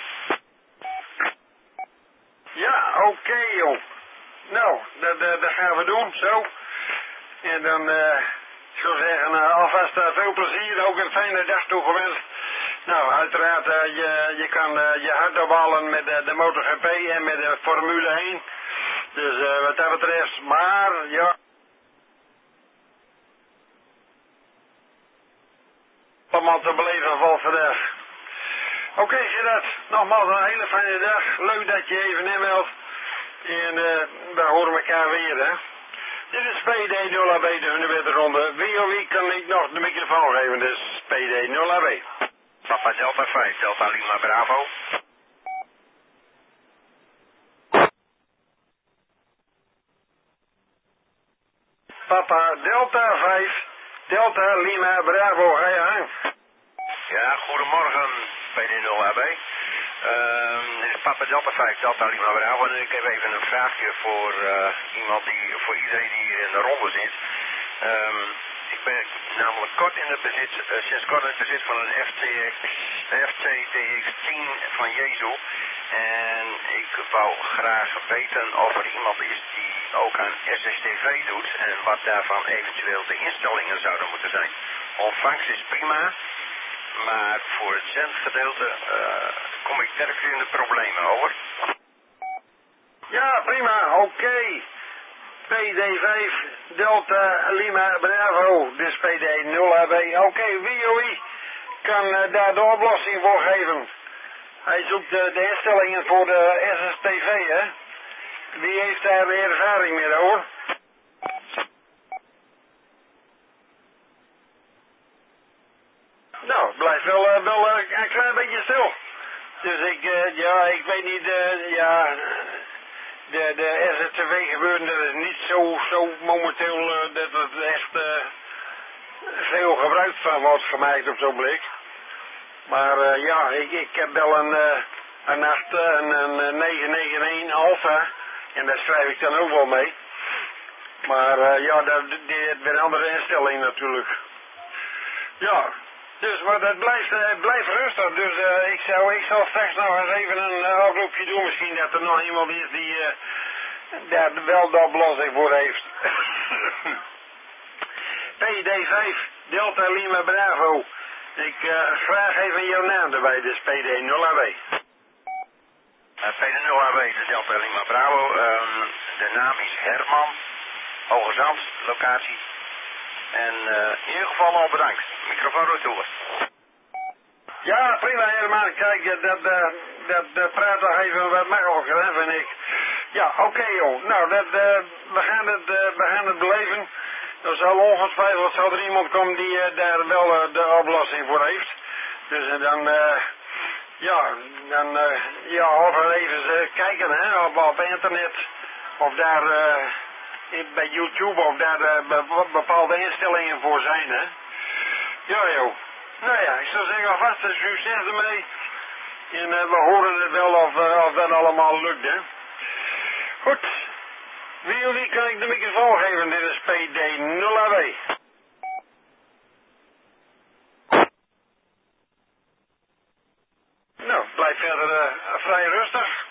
Ja, oké, joh. Nou, dat gaan we doen, zo. En dan, ik zou zeggen, alvast veel plezier, ook een fijne dag toegewenst. Nou, uiteraard, je kan je hart ophalen met de MotoGP en met de Formule 1. Dus wat dat betreft, maar ja. Allemaal te beleven valt vandaag. Oké, Gerard, nogmaals een hele fijne dag. Leuk dat je even inmeldt. En we horen elkaar weer, hè. Dit is PD 0AB, de 100 ronde. Wie of wie kan ik nog de microfoon geven? Dus PD 0AB. Papa Delta 5, Delta Lima Bravo. Papa Delta 5, Delta Lima Bravo, ga je gang. Ja, goedemorgen, PD0AB. Dit is Papa Delta 5, Delta Lima Bravo. En ik heb even een vraagje voor voor iedereen die hier in de ronde zit. Ik ben namelijk sinds kort in het bezit van een FCTX10 van Jezu. En ik wou graag weten of er iemand is die ook aan SSTV doet en wat daarvan eventueel de instellingen zouden moeten zijn. Ontvangst is prima, maar voor het zendgedeelte kom ik direct in de problemen, over. Ja, prima, oké. PD5, Delta Lima Bravo, dus PD 0AB. Oké, wie of wie kan daar de oplossing voor geven? Hij zoekt de instellingen voor de SSTV, hè? Wie heeft daar ervaring mee, hoor? Nou, het blijft wel een klein beetje stil. Dus ik weet niet, de SSTV gebeuren, dat is niet zo momenteel dat het echt veel gebruik van wordt gemaakt op zo'n blik. Maar ik heb wel een 991 Alpha en daar schrijf ik dan ook wel mee. Maar dat is een andere instelling natuurlijk. Ja, dus maar dat blijft rustig. Dus ik zal straks nog eens even een oproepje doen. Misschien dat er nog iemand is die daar wel de oplossing voor heeft. PD5, Delta Lima Bravo. Ik vraag even jouw naam erbij, dus PD 0AB. PD 0AB, de Delta Lima Bravo. De naam is Herman, Hoogezand, locatie. En in ieder geval al bedankt. Microfoon retour. Ja, prima Herman. Kijk, dat praat nog even wat makkelijker, hè, vind ik. Ja, oké, joh. Nou, we gaan het beleven. Er zal ongetwijfeld er iemand komen die daar wel de oplossing voor heeft. Dus of we even kijken, hè, op internet. Of daar bij YouTube of daar bepaalde instellingen voor zijn, hè. Ja, joh. Nou ja, ik zou zeggen alvast succes ermee. En we horen het wel of dat allemaal lukt, hè. Goed. Wie kan ik de microfoon geven? Dit is PD 0AB. Nou, blijft verder vrij rustig.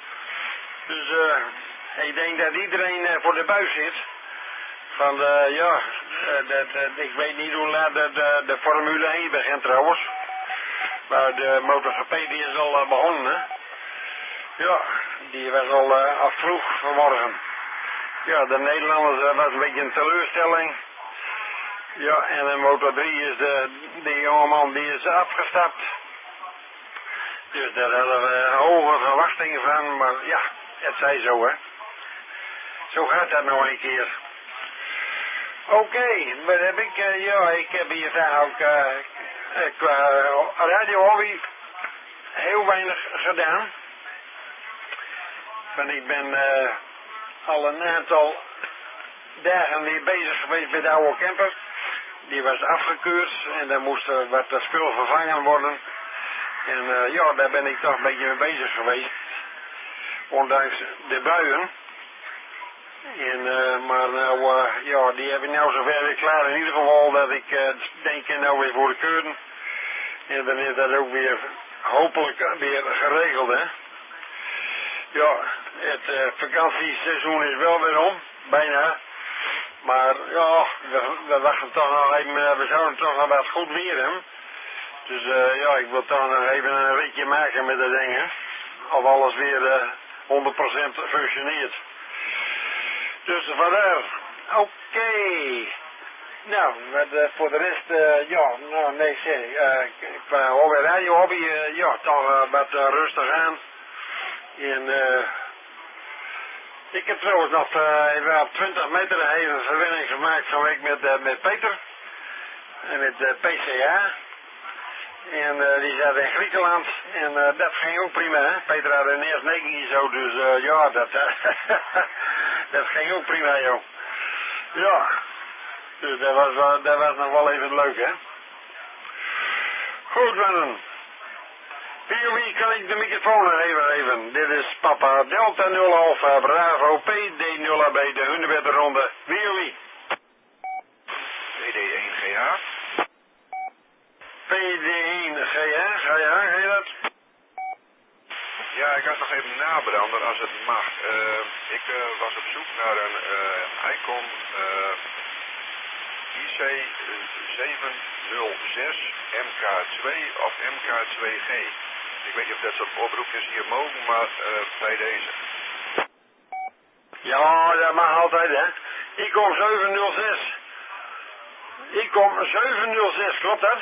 dat iedereen voor de buis zit. Van ik weet niet hoe laat de Formule 1 begint trouwens. Maar de MotoGP die is al begonnen. Ja, die was al vroeg vanmorgen. Ja, de Nederlanders was een beetje een teleurstelling. Ja, en de Moto3 is die jongeman die is afgestapt. Dus daar hadden we hoge verwachtingen van, maar ja, het zij zo, hè. Zo gaat dat nou een keer. Oké, wat heb ik? Ik heb hier vandaag ook qua radiohobby heel weinig gedaan. Want ik ben al een aantal dagen weer bezig geweest met de oude camper. Die was afgekeurd en daar moest wat spul vervangen worden. En daar ben ik toch een beetje mee bezig geweest. Ondanks de buien. Maar nou, die heb ik nou zover weer klaar. In ieder geval dat ik denk nou weer voor de keuren. En dan is dat ook weer hopelijk weer geregeld, hè. Ja, het vakantieseizoen is wel weer om. Bijna. Maar ja, we wachten toch nog even, we zouden toch nog wat goed weer hebben. Dus ik wil toch nog even een ritje maken met de dingen. Of alles weer 100% functioneert. Dus vandaar. Oké. Nou, voor de rest, qua radiohobby, toch wat rustig aan. En ik heb trouwens nog even op 20 meter even een verwinning gemaakt van week met Peter. En met PCA. En die zat in Griekenland. En dat ging ook prima, hè. Peter had een eerst neking zo, dus dat ging ook prima, joh. Ja. Dus dat was nog wel even leuk, hè. Goed, mannen. Wie kan ik de microfoon nog even geven? Dit is Papa Delta 0 Alpha Bravo PD 0 AB, de Hunebedronde. Wie? PD1GH. PD1GH, ga je dat? Ja, ik had nog even nabrander als het mag. Ik was op zoek naar een Icon IC706 MK2 of MK2G. Ik weet niet of dat soort oproepjes hier mogen, maar bij deze. Ja, dat mag altijd, hè. Icon 706. Icon 706, klopt dat?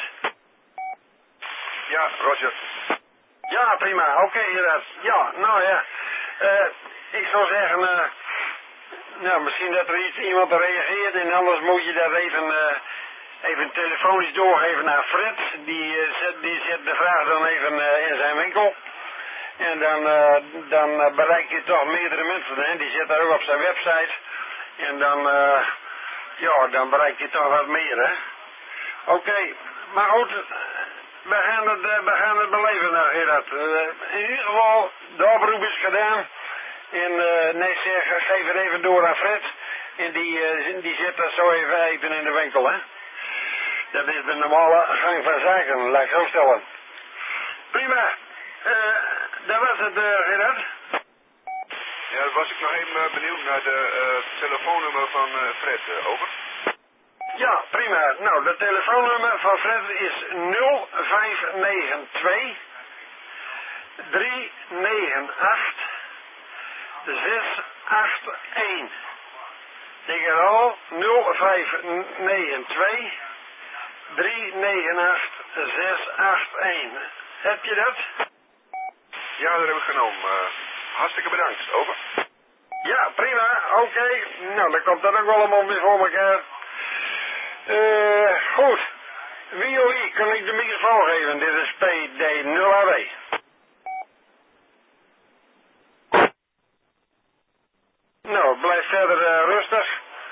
Ja, Roger. Ja, prima. Oké, ja, nou ja. Ik zou zeggen, misschien dat er iemand reageert en anders moet je dat even telefonisch doorgeven naar Fred. Die zet de vraag dan even in zijn winkel. En dan bereik je toch meerdere mensen, hè. Die zet daar ook op zijn website. En dan bereik je toch wat meer, hè. Oké, maar goed. We gaan het beleven, Gerard. In ieder geval, de oproep is gedaan. En geef het even door aan Fred. En die zet dat zo even in de winkel, hè. Dat is de normale gang van zaken, laat ik zo stellen. Prima. Dat was het, Gerard. Ja, dan was ik nog even benieuwd naar de telefoonnummer van Fred. Over. Ja, prima. Nou, de telefoonnummer van Fred is 0592 398 681. Ik herhaal 0592 398 681. Heb je dat? Ja, dat heb ik genomen. Hartstikke bedankt. Over. Ja, prima. Oké. Nou, dan komt dat ook allemaal weer voor elkaar. Goed. Wie kan ik de microfoon geven? Dit is PD0AB. Nou, blijf verder rustig.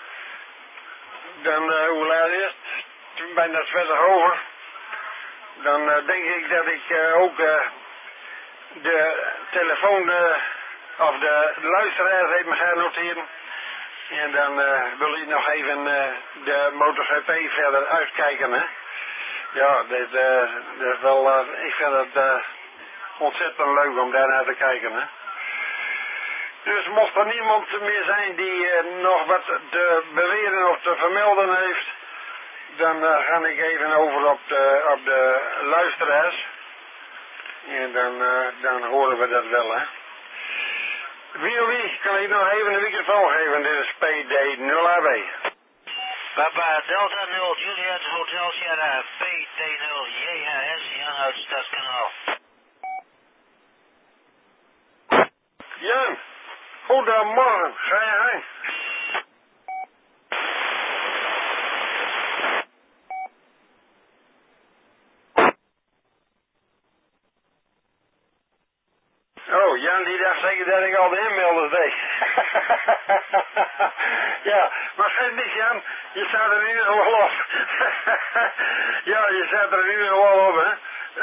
Dan, hoe laat is het? Bijna 20 over. Dan denk ik dat ik ook de telefoon of de luisteraars even ga noteren. En dan wil ik nog even de MotoGP verder uitkijken, hè. Ja, dat is wel, ik vind het ontzettend leuk om daar naar te kijken, hè. Dus mocht er niemand meer zijn die nog wat te beweren of te vermelden heeft, dan ga ik even over op de luisteraars. En dan horen we dat wel, hè. Wie kan ik nog even een microfoon geven? Dit is PD 0AB. Papa Delta 0 Juliet Hotel Sierra PD 0 JHS Jan uit Stadskanaal. Jan, goedemorgen, ga je heen? Oh, Jan die dacht zeker dat ik al de inmelders deed. Ja, maar geef niet Jan, je staat er in ieder geval op. Ja, je staat er in ieder geval op, hè.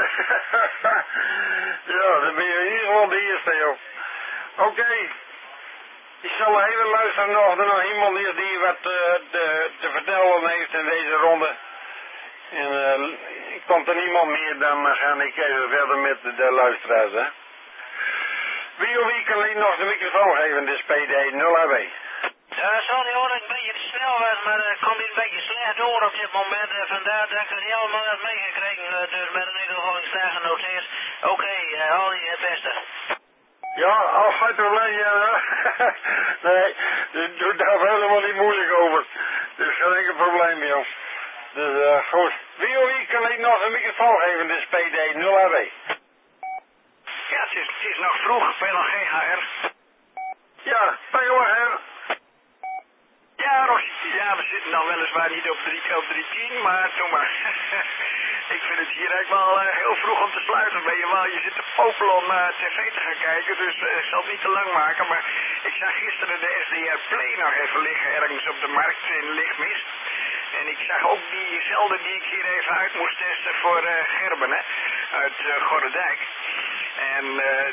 Ja, dan ben je in ieder geval de eerste, joh. Oké. Ik zal even luisteren of er nog iemand is die wat te vertellen heeft in deze ronde. En komt er niemand meer, dan ga ik even verder met de luisteraars, hè. Wie kan ik nog de microfoon geven? Dit is PD 0AB. Sorry hoor, ik een beetje te snel was, maar ik kom hier een beetje slecht door op dit moment. Vandaar dat ik het niet allemaal heb meegekregen, dus met een gewoon staan genoteerd. Oké, al het beste. Ja, al geen probleem, ja. Nee, je doet daar helemaal niet moeilijk over. Dus geen enkel probleem, joh. Dus goed. Wie kan ik nog een microfoon geven? Dit is PD 0AB. Ja, het is nog vroeg, PLGHR. Ja, PLGHR. Ja, Rosje, ja, we zitten dan weliswaar niet op 310, maar doe maar. Ik vind het hier eigenlijk wel heel vroeg om te sluiten. Ben je wel, je zit te popelen om tv te gaan kijken, dus ik zal het niet te lang maken. Maar ik zag gisteren de SDR Play nog even liggen ergens op de markt in lichtmis. En ik zag ook diezelfde die ik hier even uit moest testen voor Gerben, hè, uit Gorredijk. En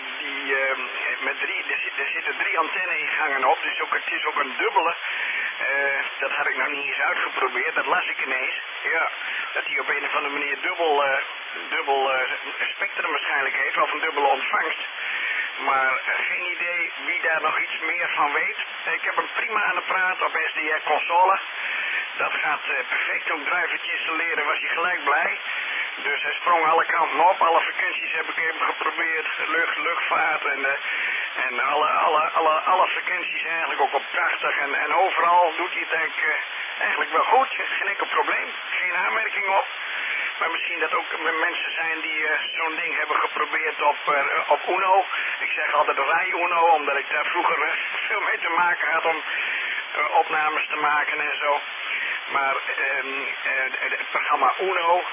er zitten 3 antenne-ingangen op, dus het is ook een dubbele. Dat had ik nog niet eens uitgeprobeerd, dat las ik ineens. Ja, dat hij op een of andere manier dubbel spectrum waarschijnlijk heeft, of een dubbele ontvangst. Maar geen idee wie daar nog iets meer van weet. Ik heb een prima apparaat op SDR console. Dat gaat perfect. Ook drivertje installeren was hij gelijk blij. Dus hij sprong alle kanten op. Alle frequenties heb ik even geprobeerd. Luchtvaart en alle frequenties eigenlijk ook op 80. En overal doet hij het eigenlijk wel goed. Geen enkel probleem. Geen aanmerking op. Maar misschien dat ook mensen zijn die zo'n ding hebben geprobeerd op Uno. Ik zeg altijd Rai Uno, omdat ik daar vroeger veel mee te maken had om opnames te maken en zo. Maar het programma Uno,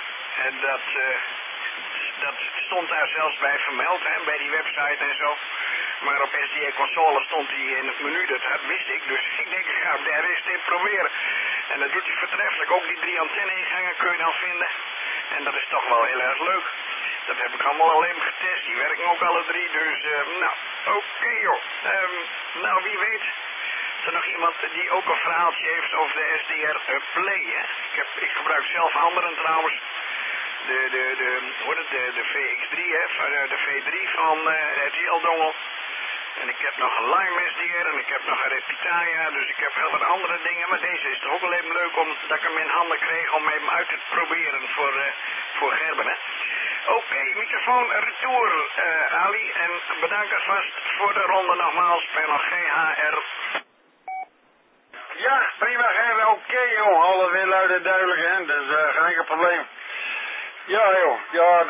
dat stond daar zelfs bij vermeld, hè, bij die website en zo. Maar op SDA console stond hij in het menu, dat wist ik. Dus ik denk, ik ga daar eens dit proberen. En dat doet hij voortreffelijk. Ook die 3 antenne-ingangen kun je dan vinden. En dat is toch wel heel erg leuk. Dat heb ik allemaal alleen getest. Die werken ook alle 3. Dus, oké, joh. Nou, wie weet. Is er nog iemand die ook een verhaaltje heeft over de SDR Play, hè? Ik gebruik zelf anderen trouwens. De VX3, hè? De V3 van RTL-dongel. En ik heb nog een Lime SDR en ik heb nog een Repitaia, dus ik heb heel wat andere dingen. Maar deze is toch ook alleen leuk omdat ik hem in handen kreeg om hem uit te proberen voor Gerben, hè. Oké, microfoon retour, Ali. En bedankt alvast voor de ronde nogmaals bij nog GHR. Ja, prima Gerben, oké joh. Alles weer luid en duidelijk, hè. Dus geen enkel probleem. Ja joh, ja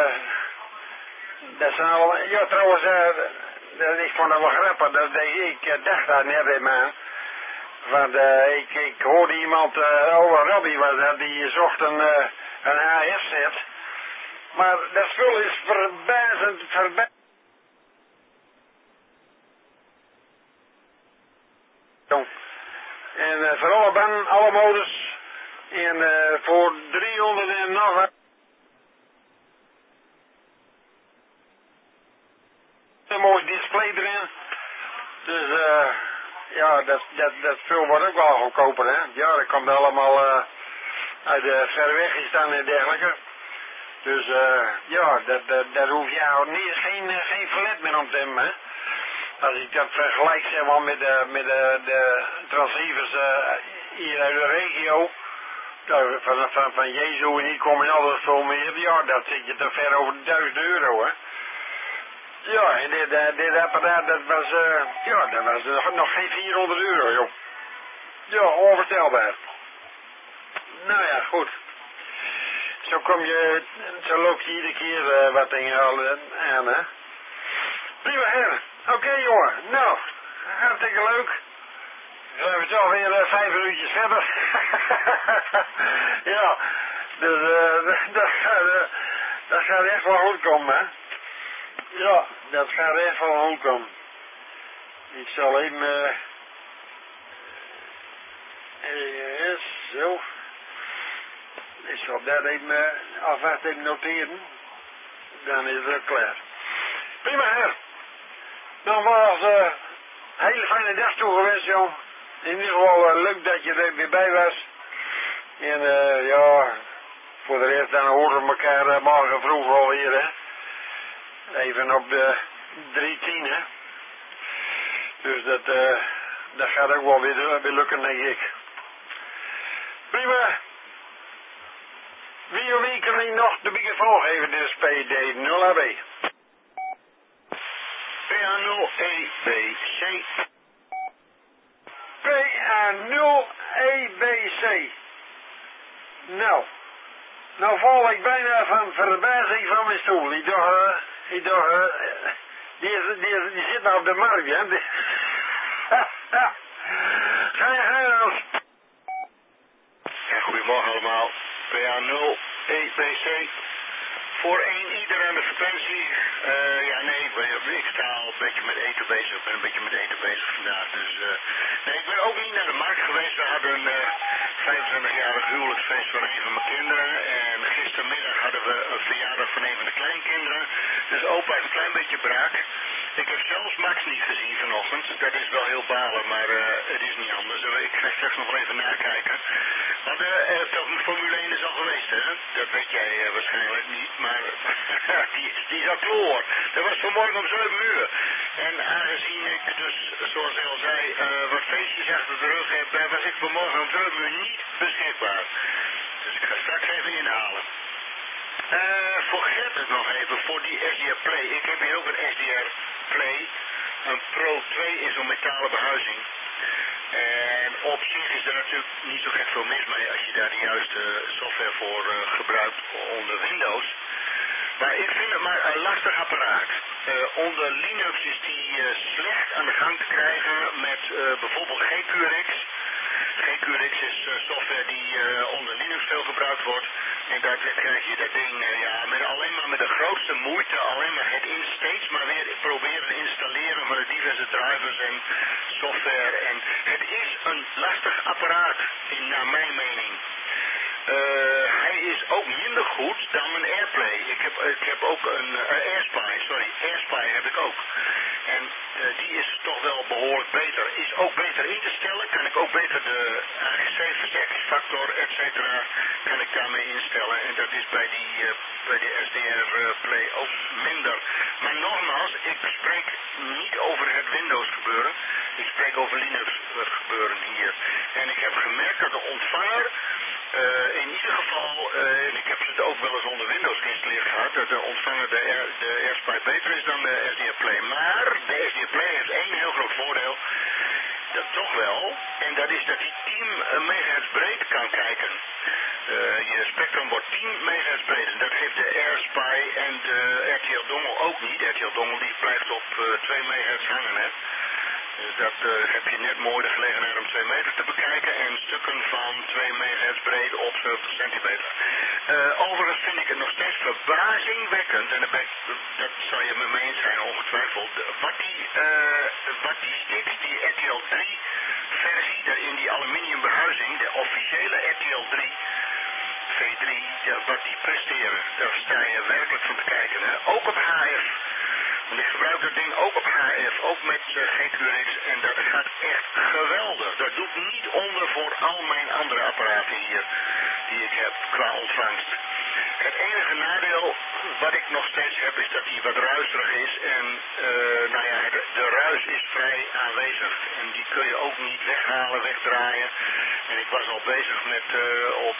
dat zijn al... Ja trouwens, ik vond dat wel grappig. Ik dacht daar net bij me. Want ik hoorde iemand, Robbie was dat, die zocht een AF-set. Maar dat spul is verbazend. En voor alle banden, alle modus. En voor 300 en nog wat. Een mooi display erin. Dus ja, dat spul wordt ook wel goedkoper, hè. Ja, dat komt allemaal uit de verre weg staan en dergelijke. Dus ja, daar hoef je niet, geen verlet meer om te hebben, hè. als ik dat vergelijk zeg maar met de transceivers hier uit de regio, van Jezu en hier komen alles zo meer, ja, dat zit je te ver over de €1000, hè. Ja, en dit apparaat, dat was nog geen €400, joh. Ja, onvoorstelbaar. Nou ja, goed. Zo loop je iedere keer wat dingen aan, hè. Prima, her. Oké, jongen. Nou, hartstikke leuk. Dan zijn we zo weer 5 minuutjes verder. Ja, dus dat gaat echt wel goed komen, hè. Ja, dat gaat echt wel goed komen. Ik zal even... zo. Ik zal dat even alvast even noteren. Dan is het klaar. Prima, her. Dan was een hele fijne dag toegewenst, joh. In ieder geval leuk dat je er weer bij was. En ja, voor de rest dan horen we elkaar morgen vroeg alweer, hè. Even op de 3:10, hè. Dus dat gaat ook wel weer lukken, denk ik. Prima. Wie of wie kan ik nog de microfoon geven in de SPD 0AB? PA0EBC. PA0EBC. Nou val ik bijna van verbazing van mijn stoel. Die zit nou op de markt, hè. Ga je gaan. Ja, goedemorgen allemaal. PA0EBC. Voor ieder aan de frequentie. Ik sta al een beetje met eten bezig. Ik ben een beetje met eten bezig vandaag. Dus, ik ben ook niet naar de markt geweest. We hadden een 25-jarig huwelijksfeest van een van mijn kinderen. En gistermiddag hadden we een verjaardag van een van de kleinkinderen. Dus opa is een klein beetje braak. Ik heb zelfs Max niet gezien vanochtend. Dat is wel heel balen, maar het is niet anders. Ik ga straks nog even nakijken. Want de Formule 1 is al geweest, hè? Dat weet jij waarschijnlijk niet, maar die is al klaar. Dat was vanmorgen om 7 uur. En aangezien ik dus, zoals ik al zei, wat feestjes achter de rug heb, was ik vanmorgen om 7 uur niet beschikbaar. Dus ik ga straks even inhalen. Voor Gert nog even, voor die SDR Play. Ik heb hier ook een SDR Play, een Pro 2 in zo'n metalen behuizing. En op zich is er natuurlijk niet zo gek veel mis mee als je daar de juiste software voor gebruikt onder Windows. Maar ik vind het maar een lastig apparaat. Onder Linux is die slecht aan de gang te krijgen met bijvoorbeeld GQRX. GQRX is software die onder Linux veel gebruikt wordt. En daar krijg je dat ding alleen maar met de grootste moeite, alleen maar steeds maar weer proberen installeren van de diverse drivers en software. En het is een lastig apparaat, naar mijn mening. Hij is ook minder goed dan mijn AirPlay. Ik heb ook een AirSpy heb ik ook. En die is toch wel behoorlijk beter. Is ook beter in te stellen. Kan ik ook beter de AGC versterkingsfactor, et cetera, kan ik daarmee instellen. En dat is bij de SDR Play ook minder. Maar nogmaals, ik spreek niet over het Windows gebeuren. Ik spreek over Linux gebeuren hier. En ik heb gemerkt dat de ontvanger in ieder geval, en ik heb het ook wel eens onder Windows geïnstalleerd gehad, dat de ontvanger de AirSpy beter is dan de SDR Play. Maar de SDR Play heeft één heel groot voordeel, dat toch wel, en dat is dat hij 10 megahertz breed kan kijken. Je spectrum wordt 10 megahertz breed en dat heeft de AirSpy en de RTL Dongle ook niet. De RTL Dongle die blijft op 2 megahertz hangen, hè. Dus dat heb je net mooi de gelegenheid om 2 meter te bekijken en stukken van 2 megahertz breed op 70 centimeter. Overigens vind ik het nog steeds verbazingwekkend, en dat zal je met me eens zijn ongetwijfeld, wat die sticks, die RTL 3 versie, in die aluminium behuizing, de officiële RTL 3 V3, wat die presteren. Daar sta je werkelijk van te kijken. Hè? Ook op HF. Want ik gebruik dat ding ook op HF, ook met GQRX, en dat gaat echt geweldig. Dat doet niet onder voor al mijn andere apparaten hier, die ik heb qua ontvangst. Het enige nadeel wat ik nog steeds heb is dat hij wat ruiserig is en nou ja, de ruis is vrij aanwezig en die kun je ook niet weghalen, wegdraaien. En ik was al bezig met op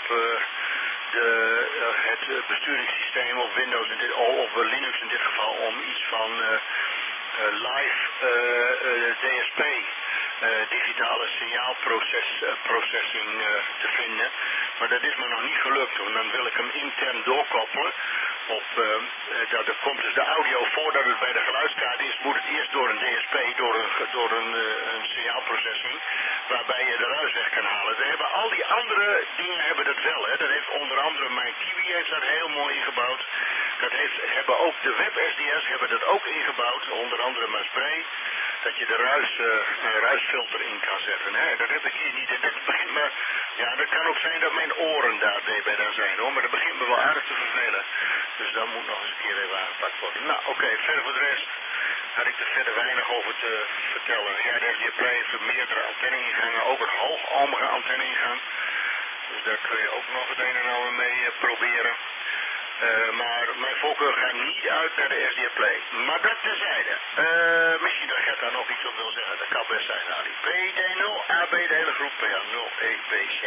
het besturingssysteem op Windows of Linux in dit geval om iets van live DSP, digitale signaalprocessing te vinden. Maar dat is me nog niet gelukt, want dan wil ik hem intern doorkoppelen. Dat komt dus de audio voordat het bij de geluidskaart is, moet het eerst door een DSP, door een signaalprocessing, waarbij je de ruis weg kan halen. We hebben al die andere dingen hebben dat wel, hè. Dat heeft onder andere mijn Kiwi heeft dat heel mooi ingebouwd. Hebben ook de WebSDS hebben dat ook ingebouwd, onder andere Maspray, dat je de ruisfilter in kan zetten. Hè. Dat heb ik hier niet. Dat begint me, ja, dat kan ook zijn dat mijn oren daarbij dan zijn, hoor, maar dat begint me wel aardig te vervelen. Dus dat moet nog eens een keer even aangepakt worden. Nou, oké, verder voor de rest had ik er verder weinig over te vertellen. Ja, de SDP heeft meerdere antenne-ingangen, ook een hoogohmige antenne-ingang. Dus daar kun je ook nog het een en ander mee proberen. Maar mijn voorkeur gaat niet uit naar de SDA Play. Maar dat terzijde. Misschien dat Gert daar nog iets op wil zeggen. Dat kan best zijn. PD0, AB, de hele groep, PA0, EBC.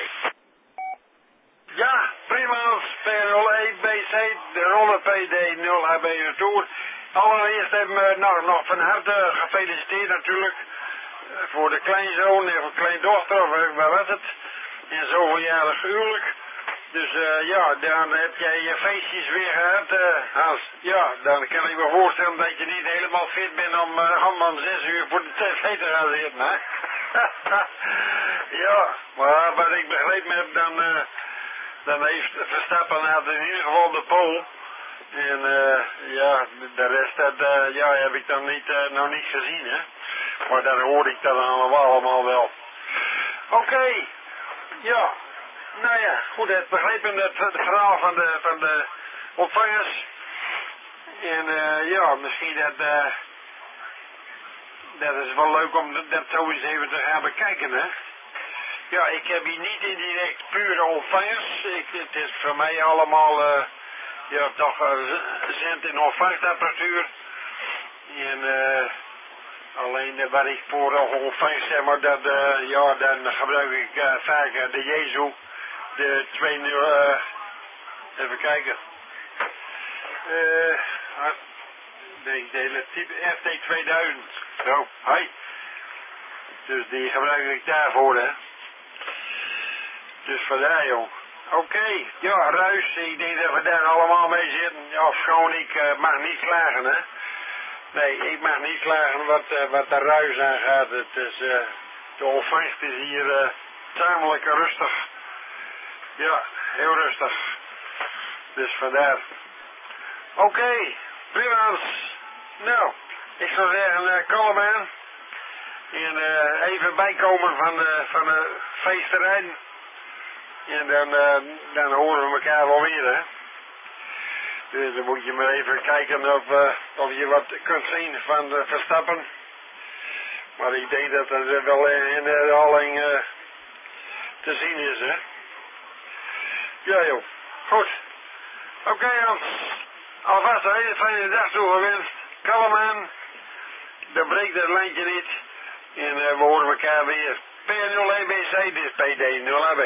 Ja, prima. P0, EBC, de rollen PD0, AB retour. Allereerst hebben we nog van harte gefeliciteerd natuurlijk. Voor de kleinzoon en voor kleindochter, of waar was het? In zoveeljarig huwelijk. Dus ja, dan heb jij je feestjes weer gehad, Hans. Ja, dan kan ik me voorstellen dat je niet helemaal fit bent om 6 uur voor de tv te gaan zitten, hè? Ja, maar wat ik begrepen heb, dan heeft Verstappen had in ieder geval de pole. En ja, de rest ja, heb ik dan nog niet gezien, hè? Maar daar hoorde ik dan allemaal wel. Oké, ja. Nou ja, goed, het begrepen het verhaal van de ontvangers. En ja, misschien dat is wel leuk om dat zo eens even te gaan bekijken, hè. Ja, ik heb hier niet indirect pure ontvangers. Het is voor mij allemaal, ja, toch zend- en ontvangstapparatuur. En alleen wat ik voor ontvangst zeg maar, ja, dan gebruik ik vaak de Jezu. De 2.0, even kijken. De hele type FT2000. Zo, hi. Dus die gebruik ik daarvoor, hè. Dus vandaar, joh. Oké, ja, ruis. Ik denk dat we daar allemaal mee zitten. Ofschoon ik mag niet klagen, hè. Nee, ik mag niet klagen wat de ruis aangaat. Het is, de ontvangst is hier tamelijk rustig. Ja, heel rustig. Dus vandaar. Oké, prima. Nou, ik zou zeggen, kalm aan. En even bijkomen van de feesterijn. En dan horen we elkaar wel weer, hè. Dus dan moet je maar even kijken of je wat kunt zien van de Verstappen. Maar ik denk dat dat wel in de herhaling te zien is, hè. Ja, joh. Goed. Oké, Hans. Alvast een hele fijne dag toegewenst. Kalm aan. Dan breekt het lijntje niet. En we horen elkaar weer. P0EBC, dit is PD0AB.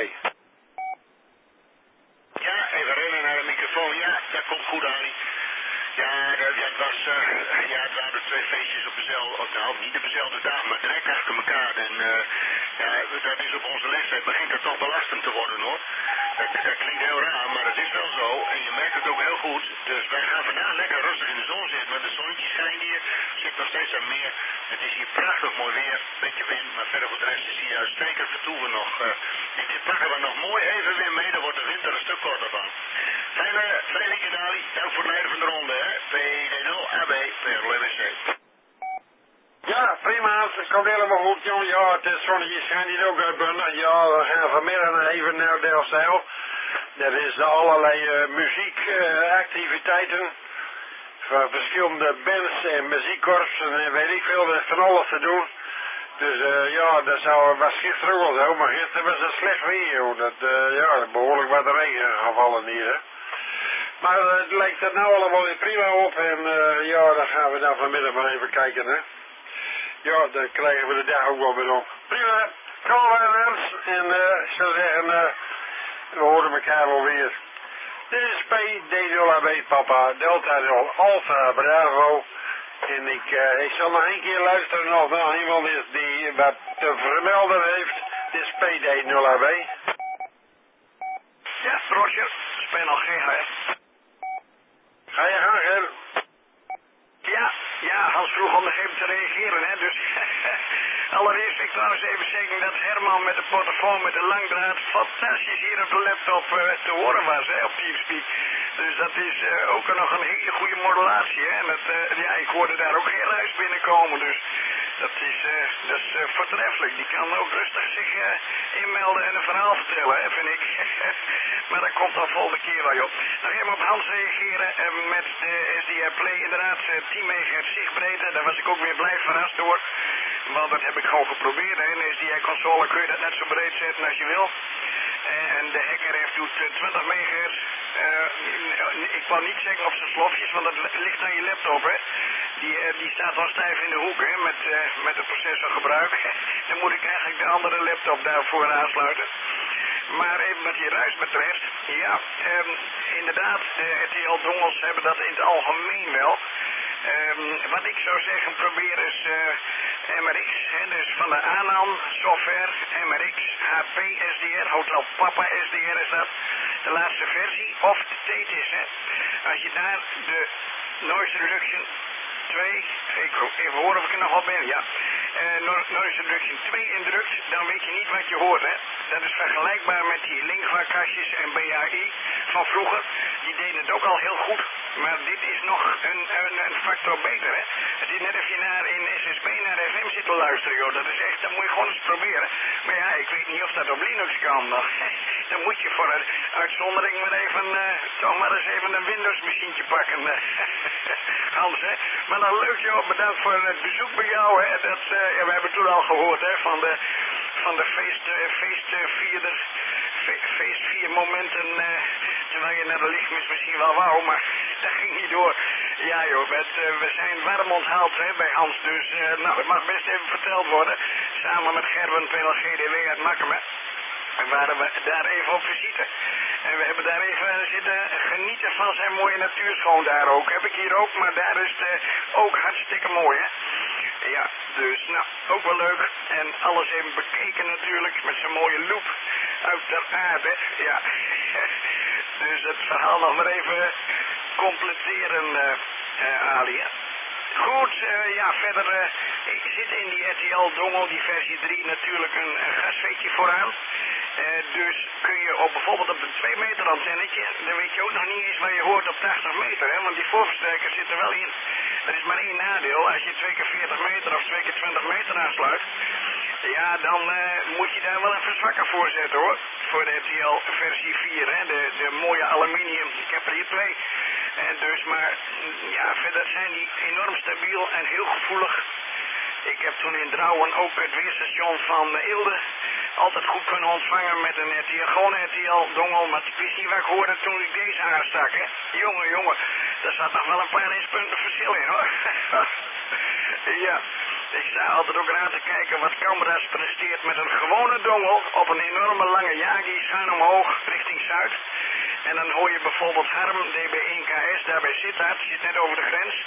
Ja, even rennen naar de microfoon. Ja, dat komt goed, Harry. Ja, het waren 2 feestjes op dezelfde, nou niet op dezelfde dag, maar direct achter elkaar. En ja, dat is op onze leeftijd, begint het toch belastend te worden, hoor. Dat klinkt heel raar, maar het is wel zo. En je merkt het ook heel goed. Dus wij gaan vandaag lekker rustig in de zon zitten. Want het zonnetje schijnt hier. Zit nog steeds aan meer. Het is hier prachtig mooi weer. Beetje wind, maar verder voor de rest is hier uitstekend vertoeven nog. En dit pakken we nog mooi even weer mee. Dan wordt de winter een stuk korter van. Fijne weekend, Ali. Dank voor het leiden van de ronde, hè. PD0AB, PRLWC. Ja, prima. Het komt helemaal goed, jongen. Ja, het zonnetje schijnt hier ook uitbundig. Ja, we gaan vanmiddag even naar Delfzijl. Dat is allerlei muziekactiviteiten. Van verschillende bands en muziekkorps en weet ik veel. Er is van alles te doen. Dus ja, dat was gisteren ook al zo. Maar gisteren was het slecht weer, joh. Ja, behoorlijk wat regen gevallen hier, hè. Maar het lijkt er nou allemaal weer prima op en ja, dan gaan we dan vanmiddag maar even kijken, hè. Ja, dan krijgen we de dag ook wel weer op. Prima, kom maar Rens en ik zou zeggen, we horen elkaar wel weer. Dit is PD0AB Papa, Delta 0, Alpha Bravo. En ik zal nog een keer luisteren of er nog iemand is die wat te vermelden heeft. Dit is PD0AB. Ja, Roger, speel nog geen huis. Ga je gang, Ger? Ja, Hans vroeg om nog even te reageren, hè, dus allereerst wil ik trouwens even zeggen dat Herman met de portofoon met de langdraad fantastisch hier op de laptop te horen was, hè, op Teamspeak. Dus dat is ook nog een hele goede modulatie, hè, en ik hoorde daar ook geen ruis binnenkomen, dus dat is voortreffelijk. Die kan ook rustig zich inmelden en een verhaal vertellen, hè, vind ik. Maar dat komt dan volgende keer wel, joh. Nog even op Hans reageren met de SDR Play, inderdaad, 10 MHz zichtbreedte. Daar was ik ook weer blij verrast door. Want dat heb ik gewoon geprobeerd. Hè. In de SDR-console kun je dat net zo breed zetten als je wil. En de hacker doet 20 MHz. Ik wou niet zeggen op zijn slofjes, want dat ligt aan je laptop, hè. Die staat al stijf in de hoek, hè, met het processorgebruik. Dan moet ik eigenlijk de andere laptop daarvoor aansluiten. Maar even wat die ruis betreft, ja, inderdaad, de RTL-dongels hebben dat in het algemeen wel. Wat ik zou zeggen, probeer eens MRX, hè, dus van de ANAN software, MRX, HP SDR, Hotel Papa SDR is dat, de laatste versie, of de TETIS, hè. Als je daar de noise reduction 2, even horen of ik er nog wel ben, ja. Noise reduction 2 indrukt, dan weet je niet wat je hoort, hè. Dat is vergelijkbaar met die Lingua-kastjes en BAI van vroeger. Die deden het ook al heel goed, maar dit is nog een factor beter, hè. Het is net of je in SSB naar FM zit te luisteren, joh. Dat is echt, dat moet je gewoon eens proberen. Maar ja, ik weet niet of dat op Linux kan nog. Dan moet je voor een uitzondering toch maar eens even een Windows-machientje pakken. Hans, hè. Maar dan leuk, joh. Bedankt voor het bezoek bij jou, hè. We hebben toen al gehoord, hè, van de feestviermomenten, terwijl je naar de lichtmis misschien wel wou, maar dat ging niet door. Ja joh, we zijn warm onthaald, hè, bij Hans, dus het mag best even verteld worden. Samen met Gerben, PLGDW uit Makkemen. En waren we daar even op visite. En we hebben daar even zitten genieten van zijn mooie natuurschoon daar ook. Heb ik hier ook, maar daar is het ook hartstikke mooi, hè. Ja, dus ook wel leuk. En alles even bekeken natuurlijk met zijn mooie loop uit de aarde. Ja, dus het verhaal nog maar even completeren, Ali. Goed, ja, verder, ik zit in die RTL-dongel, die versie 3, natuurlijk een gasveetje vooraan. Dus kun je bijvoorbeeld op een 2 meter antennetje, dan weet je ook nog niet eens waar je hoort op 80 meter, hè, want die voorversterker zit er wel in. Er is maar één nadeel, als je 2 keer 40 meter of 2 keer 20 meter aansluit, ja, dan moet je daar wel een verzwakker voor zetten, hoor. Voor de RTL versie 4, hè, de mooie aluminium, ik heb er hier 2. Dus, maar ja, verder zijn die enorm stabiel en heel gevoelig. Ik heb toen in Drouwen ook het weerstation van Eelde altijd goed kunnen ontvangen met een gewone RTL-dongel, maar ik wist niet waar ik hoorde toen ik deze aanstak, hè. Jongen, daar zat nog wel een paar inchtpunten verschil in, hoor. Ja, ik sta altijd ook aan te kijken wat Camera's presteert met een gewone dongel op een enorme lange Yagi schuin omhoog richting Zuid. En dan hoor je bijvoorbeeld Harm, DB1KS, daarbij zit net over de grens.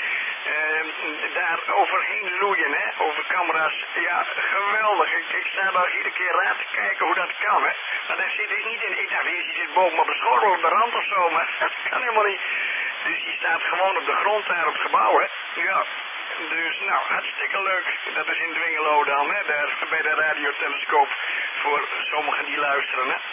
Daar overheen loeien, hè, over camera's. Ja, geweldig. Ik sta daar iedere keer raar te kijken hoe dat kan, hè. Maar daar zit ik niet in. Ik dacht eerst, je zit boven op de school op de rand of zo, maar dat kan helemaal niet. Dus die staat gewoon op de grond daar op het gebouw, hè. Ja, dus hartstikke leuk. Dat is in Dwingelo dan, hè, daar bij de radiotelescoop. Voor sommigen die luisteren, hè.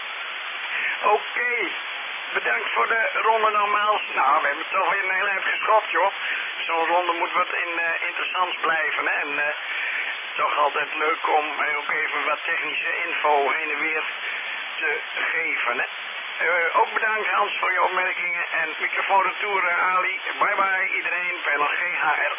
Oké. Bedankt voor de ronde nogmaals. We hebben toch weer een heel eind geschopt, joh. Zo'n ronde moet wat interessants blijven, hè. En toch altijd leuk om ook even wat technische info heen en weer te geven, hè. Ook bedankt Hans voor je opmerkingen en microfoon retour, Ali. Bye bye iedereen, PLGHR.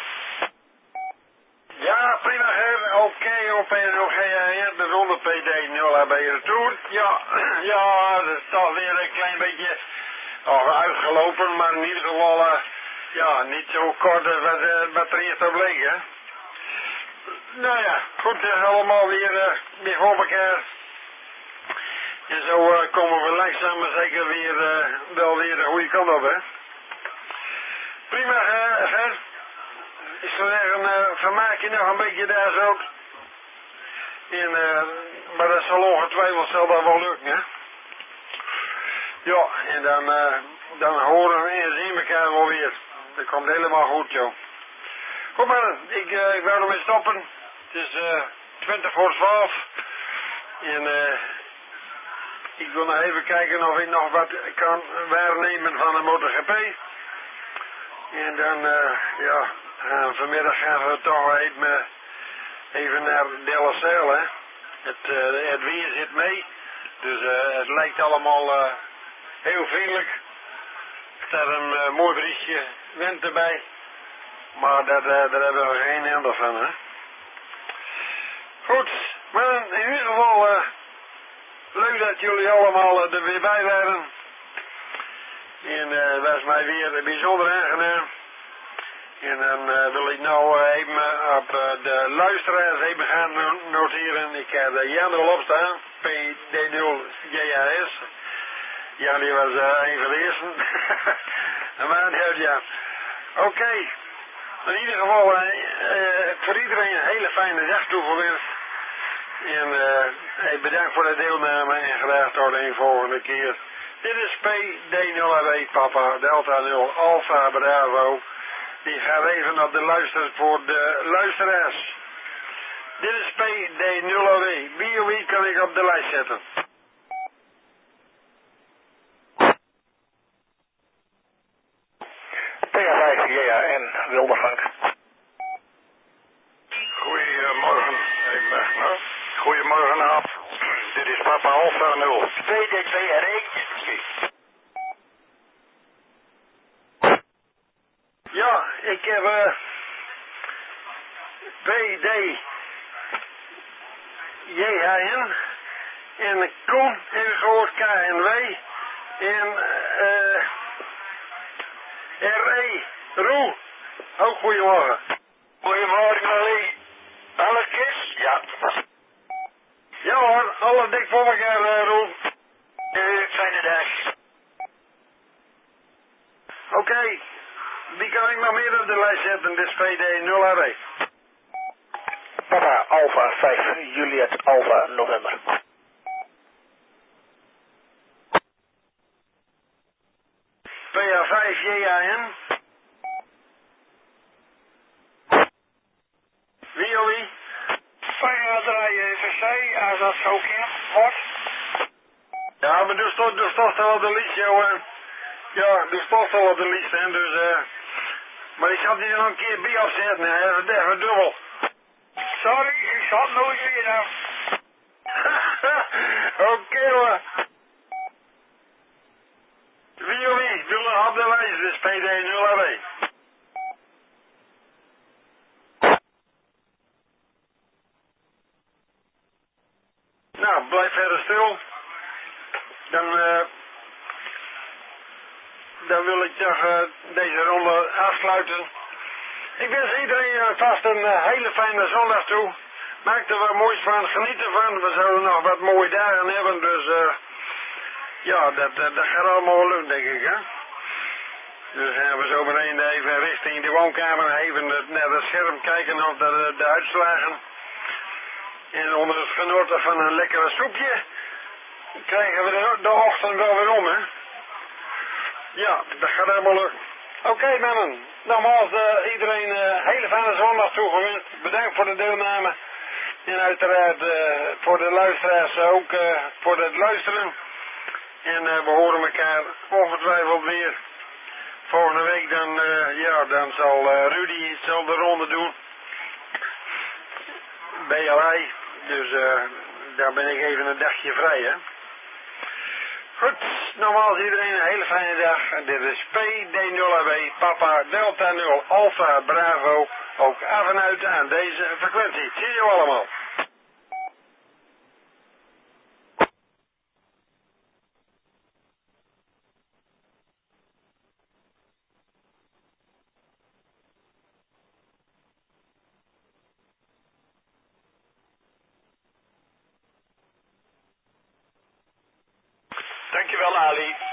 Ja, prima Ger. Oké, op PLGHR, de ronde PD 0 AB retour. Ja, dat is toch weer een klein beetje nog uitgelopen, maar in ieder geval, ja, niet zo kort wat er eerst op bleek, hè. Nou ja, goed, het is allemaal weer voor elkaar. En zo komen we langzaam maar zeker weer, wel weer de goede kant op, hè. Prima, Ger. Ik zou zeggen, vermaak je nog een beetje daar zo. En, maar dat zal ongetwijfeld zal dat wel lukken, hè. Ja, en dan horen we en zien elkaar wel weer. Dat komt helemaal goed, joh. Goed maar, ik wil ermee stoppen. Het is 20 voor 12. En ik wil nog even kijken of ik nog wat kan waarnemen van de MotoGP. En dan, ja, vanmiddag gaan we toch even naar Delfzijl, hè. Het weer zit mee. Dus het lijkt allemaal heel vriendelijk. Er staat een mooi berichtje wind erbij. Maar daar hebben we geen ende van, hè. Goed, maar in ieder geval leuk dat jullie allemaal er weer bij waren. En het was mij weer bijzonder aangenaam. En dan wil ik nou even op de luisteraars even gaan noteren. Ik heb Jan er op staan, PD0JAS. Jan die was een van de eersten. Maar ja. Oké. In ieder geval voor iedereen een hele fijne dag toegewenst. En bedankt voor de deelname en graag tot een volgende keer. Dit is PD0AB Papa Delta 0 Alpha Bravo. Die gaat even op de luister voor de luisteraars. Dit is PD0AB. Wie kan ik op de lijst zetten? PA5JAN Wildervank. Goedemorgen. Goedemorgen af. Dit is Papa Alpha 0. PD2R1. Ja, ik heb PDJHN en Koen en gehoord KNW en RE Roe. Ook goedemorgen. Goedemorgen, Ali. Alle kist? Ja. Ja hoor, alle dik voor elkaar, Roe. Fijne dag. Oké. Wie kan ik nog meer op de lijst zetten? Dit is PD0AB. Papa Alpha 5 Juliet Alpha November. PA5JAN. Wie? Fijne draaien VC, als dat zo kan, wordt. Ja, maar dus toch wel de lijst, joh. Ja, dus toch wel de lijst, hè. Dus, maar ik zal die er nog een keer bij afzetten, hè. Even dubbel. Sorry, ik zal het nooit weer af. Oké, hoor. Wie willen op de lijst, dus PD0AB. Nou, blijf verder stil. Dan wil ik toch deze ronde afsluiten. Ik wens iedereen vast een hele fijne zondag toe. Maak er wat moois van, geniet ervan. We zullen nog wat mooie dagen hebben, dus ja, dat gaat allemaal wel lukken, denk ik, hè. Dus gaan we zo meteen even richting de woonkamer, even naar het scherm kijken of de uitslagen. En onder het genoten van een lekkere soepje krijgen we de ochtend wel weer om, hè. Ja, dat gaat helemaal lukken. Oké, mannen. Nogmaals iedereen hele fijne zondag toegewenst. Bedankt voor de deelname. En uiteraard voor de luisteraars ook voor het luisteren. En we horen elkaar ongetwijfeld weer. Volgende week dan zal Rudy de ronde doen. BLI. Dus daar ben ik even een dagje vrij, hè. Goed, nogmaals iedereen een hele fijne dag. En dit is PD0AB, Papa Delta 0 Alpha Bravo. Ook af en uit aan deze frequentie. Zie je allemaal. Dankjewel Ali.